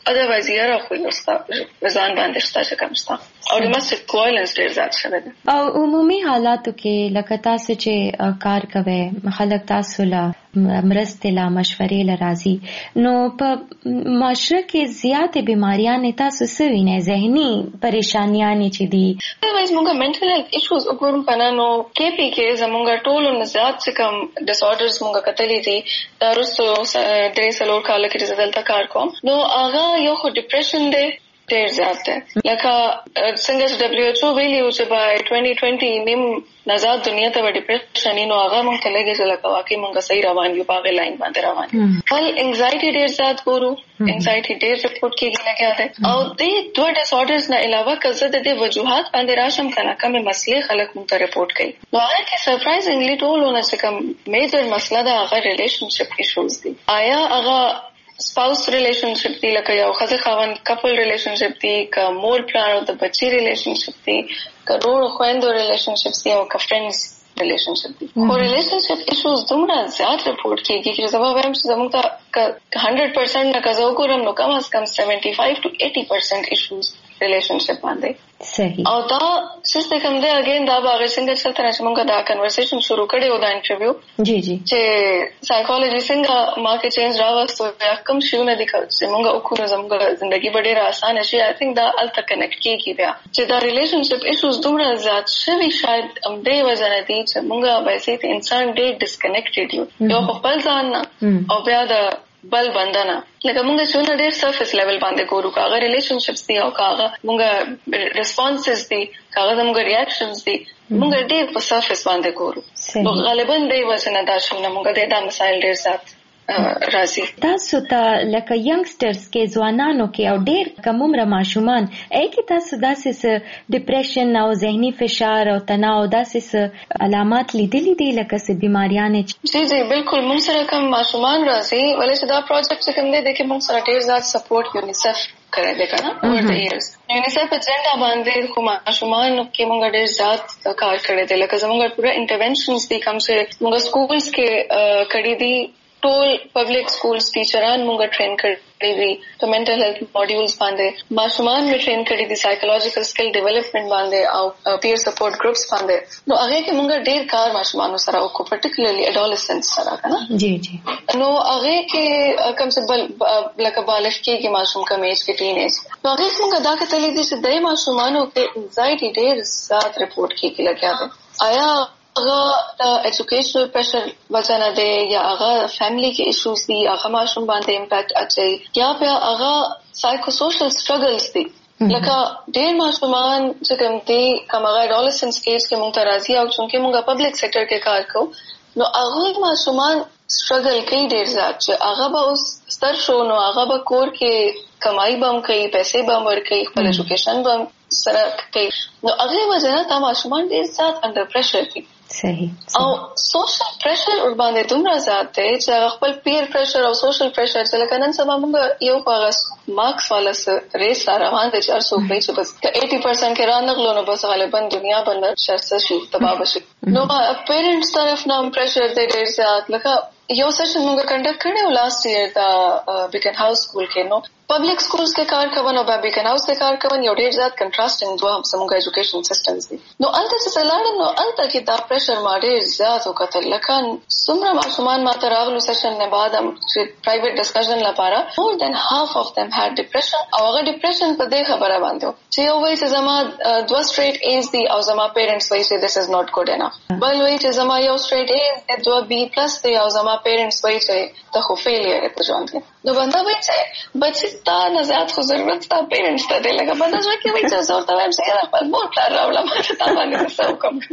otherwise یې را خو یوستا ځان باندې شته چې کوم شته او domestic violence ډېر زیات شوی دی. او عمومي حالاتو کې لکه تاسو چې کار کوئ خلک تاسو له مرستې لا مشورې له راځي نو په معاشره کې زیاتې بیماریانې تاسو څه وینئ ذهني پریشانیانې چې دي otherwise موږ mental health issues وګورم په نو کې پی کې زموږ ټولو نه زیات څه کوم disorders موږ کتلې دي دا وروسته درې څلور کاله کې چې دلته کار کوم نو هغه یو خو ډیپریشن دی ډېر زیات دی لکه څنګه چې ډبلیو ایچ او ویلي و چې by twenty twenty نیم نزاد دنیا ته به ډیپریشن نو هغه موږ ته لګي چې لکه واقعي موږ صحیح روان یو په هغې لاین باندې روان یو بل انزایټي ډېر زیات ګورو انزایټي ډېر رپورټ کېږي لګیا دی او دې دوه ډسارډرز نه علاوه که زه د دې وجوهات باندې راشم که نه کمې مسلې خلک موږ ته رپورټ کوي نو هغه کې سرپرایزنګلي ټولو نه چې کوم میجر مسله ده هغه ریلیشنشپ ایشوز دي آیا هغه spouse relationship دی لکه یو ښځه خاوند couple relationship دی که مور پلار او د بچی relationship دی که ورور خویندو relationship دی او که friends relationship دی خو relationship issues دومره زیات رپورټ کېږي چې زه به وایم چې زموږ ته hundred percent نه که زه وګورم نو کم از کم seventy-five to eighty percent issues relationship باندې صحیح او دا سیسته کوم دی اگین دا به هغې څنګه چلته نه چې موږ دا کنورسیشن شروع کړی و دا انټرویو جی جی چې سایکالوجي څنګه ما کې چینج راوستو یا کوم شیونه دي چې موږ وکړو زموږ زندګي به ډېره اسانه شي آی تھنک دا هلته کنیکټ کېږي بیا چې دا ریلیشنشپ ایشوز دومره زیات شوي شاید همدې وجه نه دي چې موږ ویسې ته انسان ډېر ډسکنیکټډ یو یو خو خپل ځان نه او بیا د بل بندنه لکه موږ شونه ډېر سرفیس لیول باندې ګورو که هغه ریلیشنشپس دي او که هغه موږ ریسپانسز دي که هغه زموږ ریاکشنز دي موږ ډېر په سرفیس باندې ګورو نو غالبا دې وجه نه دا شونه موږ دې دا مسایل ډېر زیات راځي تاسو ته لکه ینګسټرز کې ځوانانو کې او ډېر کم عمره ماشومان ای کې تاسو داسې څه ډیپریشن او ذهني فشار او تناو داسې څه علامات لیدلي دي لکه څه بیماریانې جی جی بالکل موږ سره کم ماشومان راځي ولې چې دا پروجیکټ چې کوم دی د کې موږ سره ډېر زیات سپورټ یونیسف کړی دی که نه اوور د ایرز یونیسف ایجنډا باندې خو ماشومانو کې موږ ډېر زیات کار کړی دی لکه زموږ پوره انټرونشنز دي کوم چې موږ سکولز کې کړي دي ټول پبلک سکولز ټیچران موږ ټرین کړي دي په منټل هیلث ماډیولز باندې ماشومان مې ټرین کړي دي سایکولوژیکل سکل ډیولپمنٹ باندې او پیر سپورټ ګروپس باندې نو هغه کې موږ ډېر کار ماشومانو سره وکړو پرټیکولرلی اډولسنټس سره کنه جی جی نو هغه کې کم څه بل لکه بالغ کې ماشوم کم ایج کې ټین ایج نو هغه موږ دا کتلې دي چې د ماشومانو کې انزایټي ډېر زیات رپورټ کېږي لګیا دی آیا هغه د ایجوکیشنل پریشر وجه نه دی یا هغه فیملی کې ایشوز دي هغه ماشوم باندې امپیکټ اچوي یا بیا هغه سایکو سوشل سټرګلز دي لکه ډېر ماشومان چې کوم دي کوم هغه اډولسنټ سټیج کې موږ ته راځي او چونکې موږ پبلک سیکټر کې کار کوو نو هغه ماشومان سټرګل کوي ډېر زیات چې هغه به اوس ستر شو نو هغه به کور کې کمایي به هم کوي پیسې به هم ورکوي خپل ایجوکیشن به هم سره کوي نو هغې وجه نه دا ماشومان ډېر زیات انډر پریشر دي صحیح او سوشل پریشر ور باندې دومره زیات دی چې هغه خپل پیر پریشر او سوشل پریشر چې لکه نن سبا موږ یو هغه مارکس والا څه ریس را روان دی چې هر څوک وایي چې بس که ایټي پرسنټ کې رانغلو نو بس غالبا دنیا به نشسته شي تباه به شي نو پیرنټس طرف نه هم پریشر دی ډېر زیات لکه یو سیشن موږ کنډکټ کړی و لاست ایئر د بیکن هاوس سکول کې نو پبلک سکولز کې کار کوون او په بیکن هاوس کې کار کوون یو ډېر زیات کنټراسټینګ دوه زموږ ایجوکیشن سیسټمز دي نو هلته چې زه لاړم نو هلته کې دا پریشر ما ډېر زیات وکتل لکه څومره ماشومان ما ته راغلو سیشن نه بعد هم چې پرایویټ ډسکشن لپاره مور دین هاف اف دم هیډ ډیپریشن او هغه ډیپریشن په دې خبره باندې چې یو وایي چې زما دوه سټریټ ایز دي او زما پیرنټس وایي چې دس از ناٹ ګډ انف بل وایي چې زما یو سټریټ ایز دی دوه بی پلس دی او زما پیرنټس وایي چې ته خو فیلیر یې په ژوند کې نو بنده وایي چې بچي تا نه زیات خو ضرورت ستا پیرنټس ته دی لکه بنده زړه کې وایي چې زه ورته وایم چې یاره خپل مور پلار راوړه ما ته تا باندې څه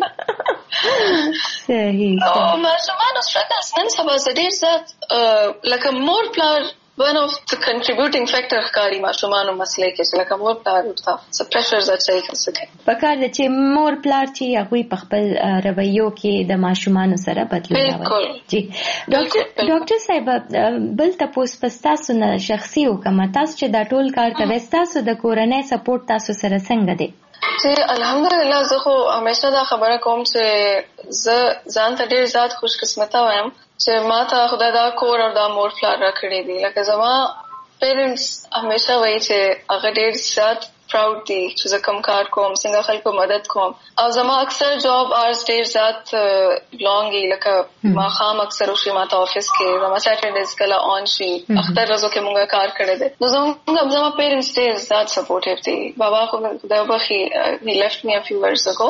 وکړم صحیح او ماشومانو سټرګلز نن سبا زه ډېر زیات لکه مور پلار one of the contributing factor ښکاري ماشومانو مسلې کې چې لکه مور پلار ورته څه پریشرز اچوي که څه کوي پکار ده چې مور پلار چې هغوی په خپل رویو کې د ماشومانو سره بدلون راولي جی ډاکټر ډاکټر صاحب بل تپوس په ستاسو نه شخصي وکړم تاسو چې دا ټول کار کوئ ستاسو د کورنۍ سپورټ تاسو سره څنګه دی چې الحمدلله زه خو همیشه دا خبره کوم چې زه ځان ته ډېر زیات خوش قسمته وایم چې ما ته خدای دا کور او دا مور پلار راکړي دي لکه زما پیرنټس همیشه وایي چې هغه ډېر زیات پراود دي چې زه کوم کار کوم څنګه خلکو مدد کوم او زما اکثر جاب آرز ډېر زیات لانګ وي لکه ماښام اکثر وشي ماته آفس کې زما سیټرډیز کله آن شي اختر ورځو کې مونږ کار کړی دی نو زموږ زما پیرنټس ډېر زیات سپورټیو دي بابا خو خدای وبخي هی لیفټ می ا فیو ایئرز اگو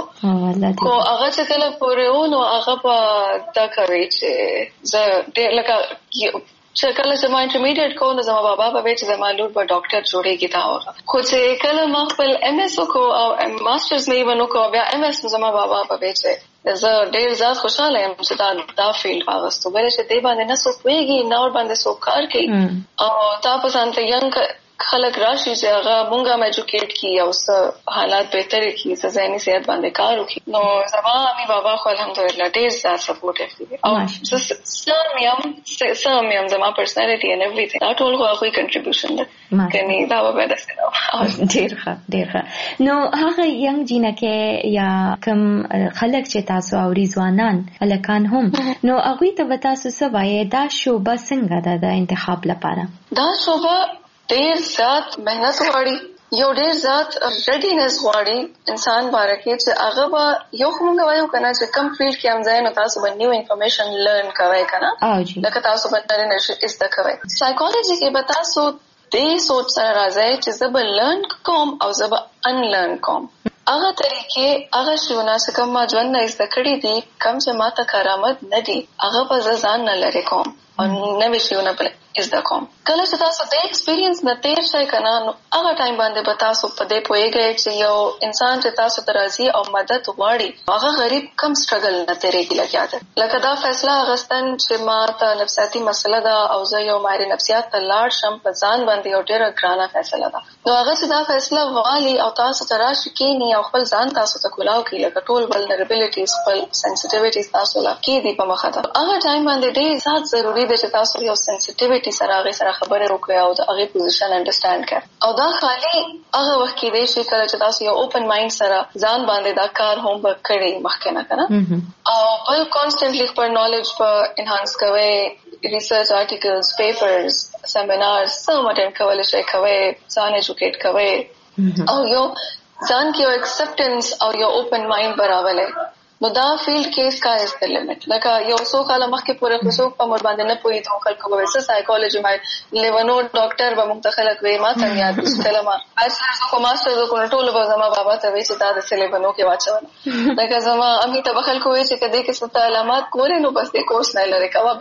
خو هغه چې کله پورې و نو هغه به دا کوي چې زه ډېر لکه چې کله زما انټرمیډیټ کو نو زما بابا به وایي چې زما لور به ډاکټر جوړېږي دا هغه خو چې کله ما خپل ایم ایس وکړو او ماسټرز مې ونه کړو بیا ایم ایس زما بابا به وایي چې زه ډېر زیات خوشحاله یم چې دا دا فیلډ واغستو ولې چې دې باندې نه څوک پوهېږي نه ورباندې څوک کار کوي او تا پسند ته ینګ خلک راشي چې هغه مونږ هم ایجوکیټ کړي او څه حالات بهتر کړي څه ذهني صحت باندې کار وکړي نو زما مې بابا خو الحمدلله ډېر زیات سپورټیو دي او زه سم یم سم یم زما پرسنالټي ان ایوریثینګ دا ټول خو هغوی کنټریبیوشن ده کني دا به به داسې نه ډېر ښه ډېر ښه نو هغه ینګ جینکې یا کوم خلک چې تاسو اوري ځوانان هلکان هم نو هغوی ته به تاسو څه وایې دا شوبه څنګه ده د انتخاب لپاره دا شوبه ډېر زیات محنت غواړي یو ډېر زیات ریډینس غواړي انسان باره کې چې هغه به یو خو موږ وایو که نه چې کم فیلډ کې هم ځای نو تاسو به نیو انفارمیشن لرن کوئ که نه لکه تاسو به نوې نوې زده کوئ سایکالوجي کې به تاسو دې سوچ سره راځئ چې زه به لرن کوم او زه به انلرن کوم هغه طریقې هغه شیونه چې کوم ما ژوند نه زده کړي دي کوم چې ما ته کارآمد نه دي هغه به زه ځان نه لرې کوم او نوې شیونه به زده کوم کله چې تاسو د ایکسپیرینس نه تیر شئ که نه نو هغه ټایم باندې به تاسو په دې پوهېږئ چې یو انسان چې تاسو ته راځي او مدد غواړي هغه غریب کم سټرګل نه تېرېږي لګیا ده لکه دا فیصله اخیستن چې ما ته نفسیاتي مسله ده او زه یو ماهر نفسیات ته لاړ شم په ځان باندې یو ډېره ګرانه فیصله ده نو هغه چې دا فیصله والي او تاسو ته راشي کښېني او خپل ځان تاسو ته کولاو کړي لکه ټول ولنربیلیټیز خپل سینسیټیویټیز تاسو له کېدي په مخه ده هغه ټایم باندې ډېر زیات ضروري ده چې تاسو یو سینسیټیویټي سره هغې سره خبرې وکړئ او د هغې پوزیشن انډرسټینډ کړئ او دا خالي هغه وخت کېدی شي کله چې تاسو یو اوپن مایند سره ځان باندې دا کار هم به کړئ مخکې نه که نه او بل کانسټنټلی خپل نالج به انهانس کوئ ریسرچ آرټیکلز پیپرز سیمینارز څه هم اټینډ کولی شئ کوئ ځان ایجوکیټ کوئ او یو ځان کې یو ایکسپټنس او یو اوپن مایند به راولئ نو دا فیلډ کې اسکای از د لیمټ لکه یو څو کاله مخکې پورې خو څوک په موږ باندې نه پوهېدو خلکو به وایي څه سایکالوجي ما لیونو ډاکټر به موږ ته خلک وایي ما ته هم یاد وي کله ما بیچلرز وکړو ماسټرز وکړو نو ټولو به زما بابا ته وایي چې دا د څه لیونو کې واچوله لکه زما امي ته به خلکو وایي چې که دې کې څه ته علامات ګورې نو بس دې کورس نه لرې کوه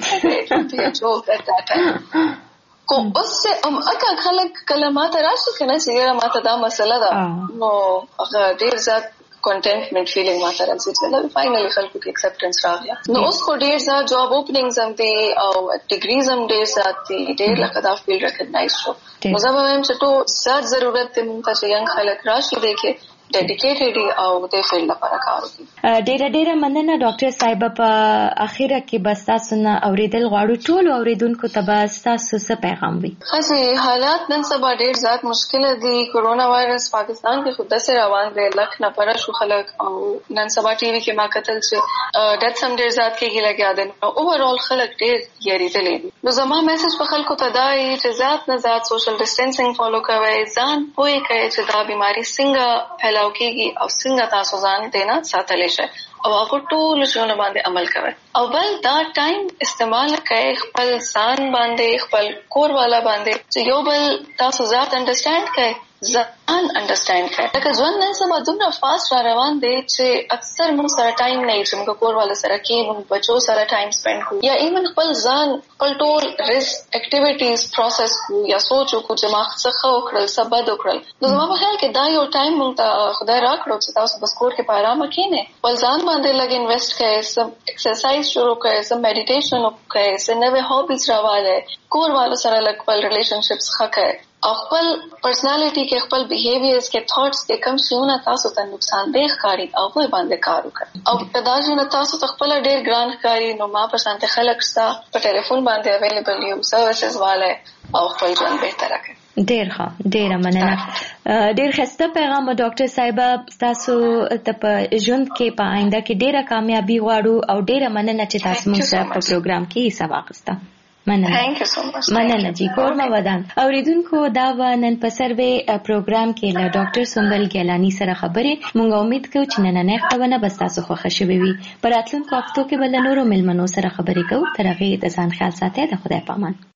بیا جوک دیٹ دیٹ ټایم کو اوس چې اکا خلک کله ما ته راشي که نه چې یاره ما ته دا مسله ده نو هغه ډېر زیات contentment feeling ما سره راځي چې فائنلی خلکو کې acceptance راغله نو اوس خو ډېر زیات جاب اوپننګز هم دي او ډیګریز هم ډېر زیات دي ډېر لکه دا فیلډ ریکګنایز شو نو زه به وایم چې ټول زیات ضرورت دی موږ ته چې ینګ خلک راشي دی کې ډیډیکیټډ او د فیلډ لپاره کار وکړي ډېره ډېره مننه ډاکټر صاحبه په اخره کې به ستاسو نه اورېدل غواړو ټولو اورېدونکو ته به ستاسو څه پیغام وي ښځې حالات نن سبا ډېر زیات مشکله دي کورونا وایرس پاکستان کې خو داسې روان دی لک نفره شو خلک او نن سبا ټي وي کې ما کتل چې ډیتس هم ډېر زیات کېږي لګیا دی نو اوورال خلک ډېر یېرېدلي دي نو زما میسج په خلکو ته دا وي چې زیات نه زیات سوشل ډسټنسنګ فالو کوئ ځان پوهې کوئ چې دا بیماري څنګه پھیلاو کېږي او څنګه تاسو ځان دې نه ساتلی شئ او هغو ټولو شیانو باندې عمل کوئ او بل دا ټایم استعمال کوئ خپل ځان باندې خپل کور والا باندې چې یو بل تاسو ذات انډرسټینډ کوئ ځان انډرسټینډ کړئ لکه ژوند نن سبا دومره فاسټ را روان دی چې اکثر موږ سره ټایم نه وي چې موږ کور والا سره کښېنو بچو سره ټایم سپینډ کړو یا ایون خپل ځان خپل ټول رسک اکټیویټیز پروسس کړو یا سوچ وکړو چې ما څه ښه وکړل څه بد وکړل نو زما په خیال کې دا یو ټایم موږ ته خدای راکړو چې تاسو بس کور کې په ارامه کښېنئ خپل ځان باندې لږ انویسټ کړئ څه ایکسرسایز شروع کړئ څه میډیټیشن وکړئ څه نوې هابیز راوالئ کور والو سره لږ خپل ریلیشنشپس ښه کړئ او خپل پرسنالټي کې خپل بیهیویرز کې تھاټس کې کوم شیونه تاسو ته نقصان دی ښکاري او هغوی باندې کار وکړئ او که دا شیونه تاسو ته خپله ډېر ګران ښکاري نو ما پرسانته خلک شته په ټلیفون باندې اویلیبل یو سروسز والی او خپل ژوند بهتره کړئ ډېر ښه ډېره مننه ډېر ښایسته پیغام ډاکټر صاحبه تاسو ته په ژوند کې په آینده کې ډېره کامیابي غواړو او ډېره مننه چې تاسو موږ سره په پروګرام کې حصه واخیسته مننه thank you so much مننه جی کور ما ودان اوریدونکو دا و نن په سروې پروګرام کې له ډاکټر سنبل ګیلانی سره خبرې مونږ امید کوو چې نننۍ خبرونه به تاسو خوښ شوي وي په راتلونکو هفتو کې بل نورو ملمنو سره خبرې کوو تر هغې د ځان خیال ساتئ د خدای په امان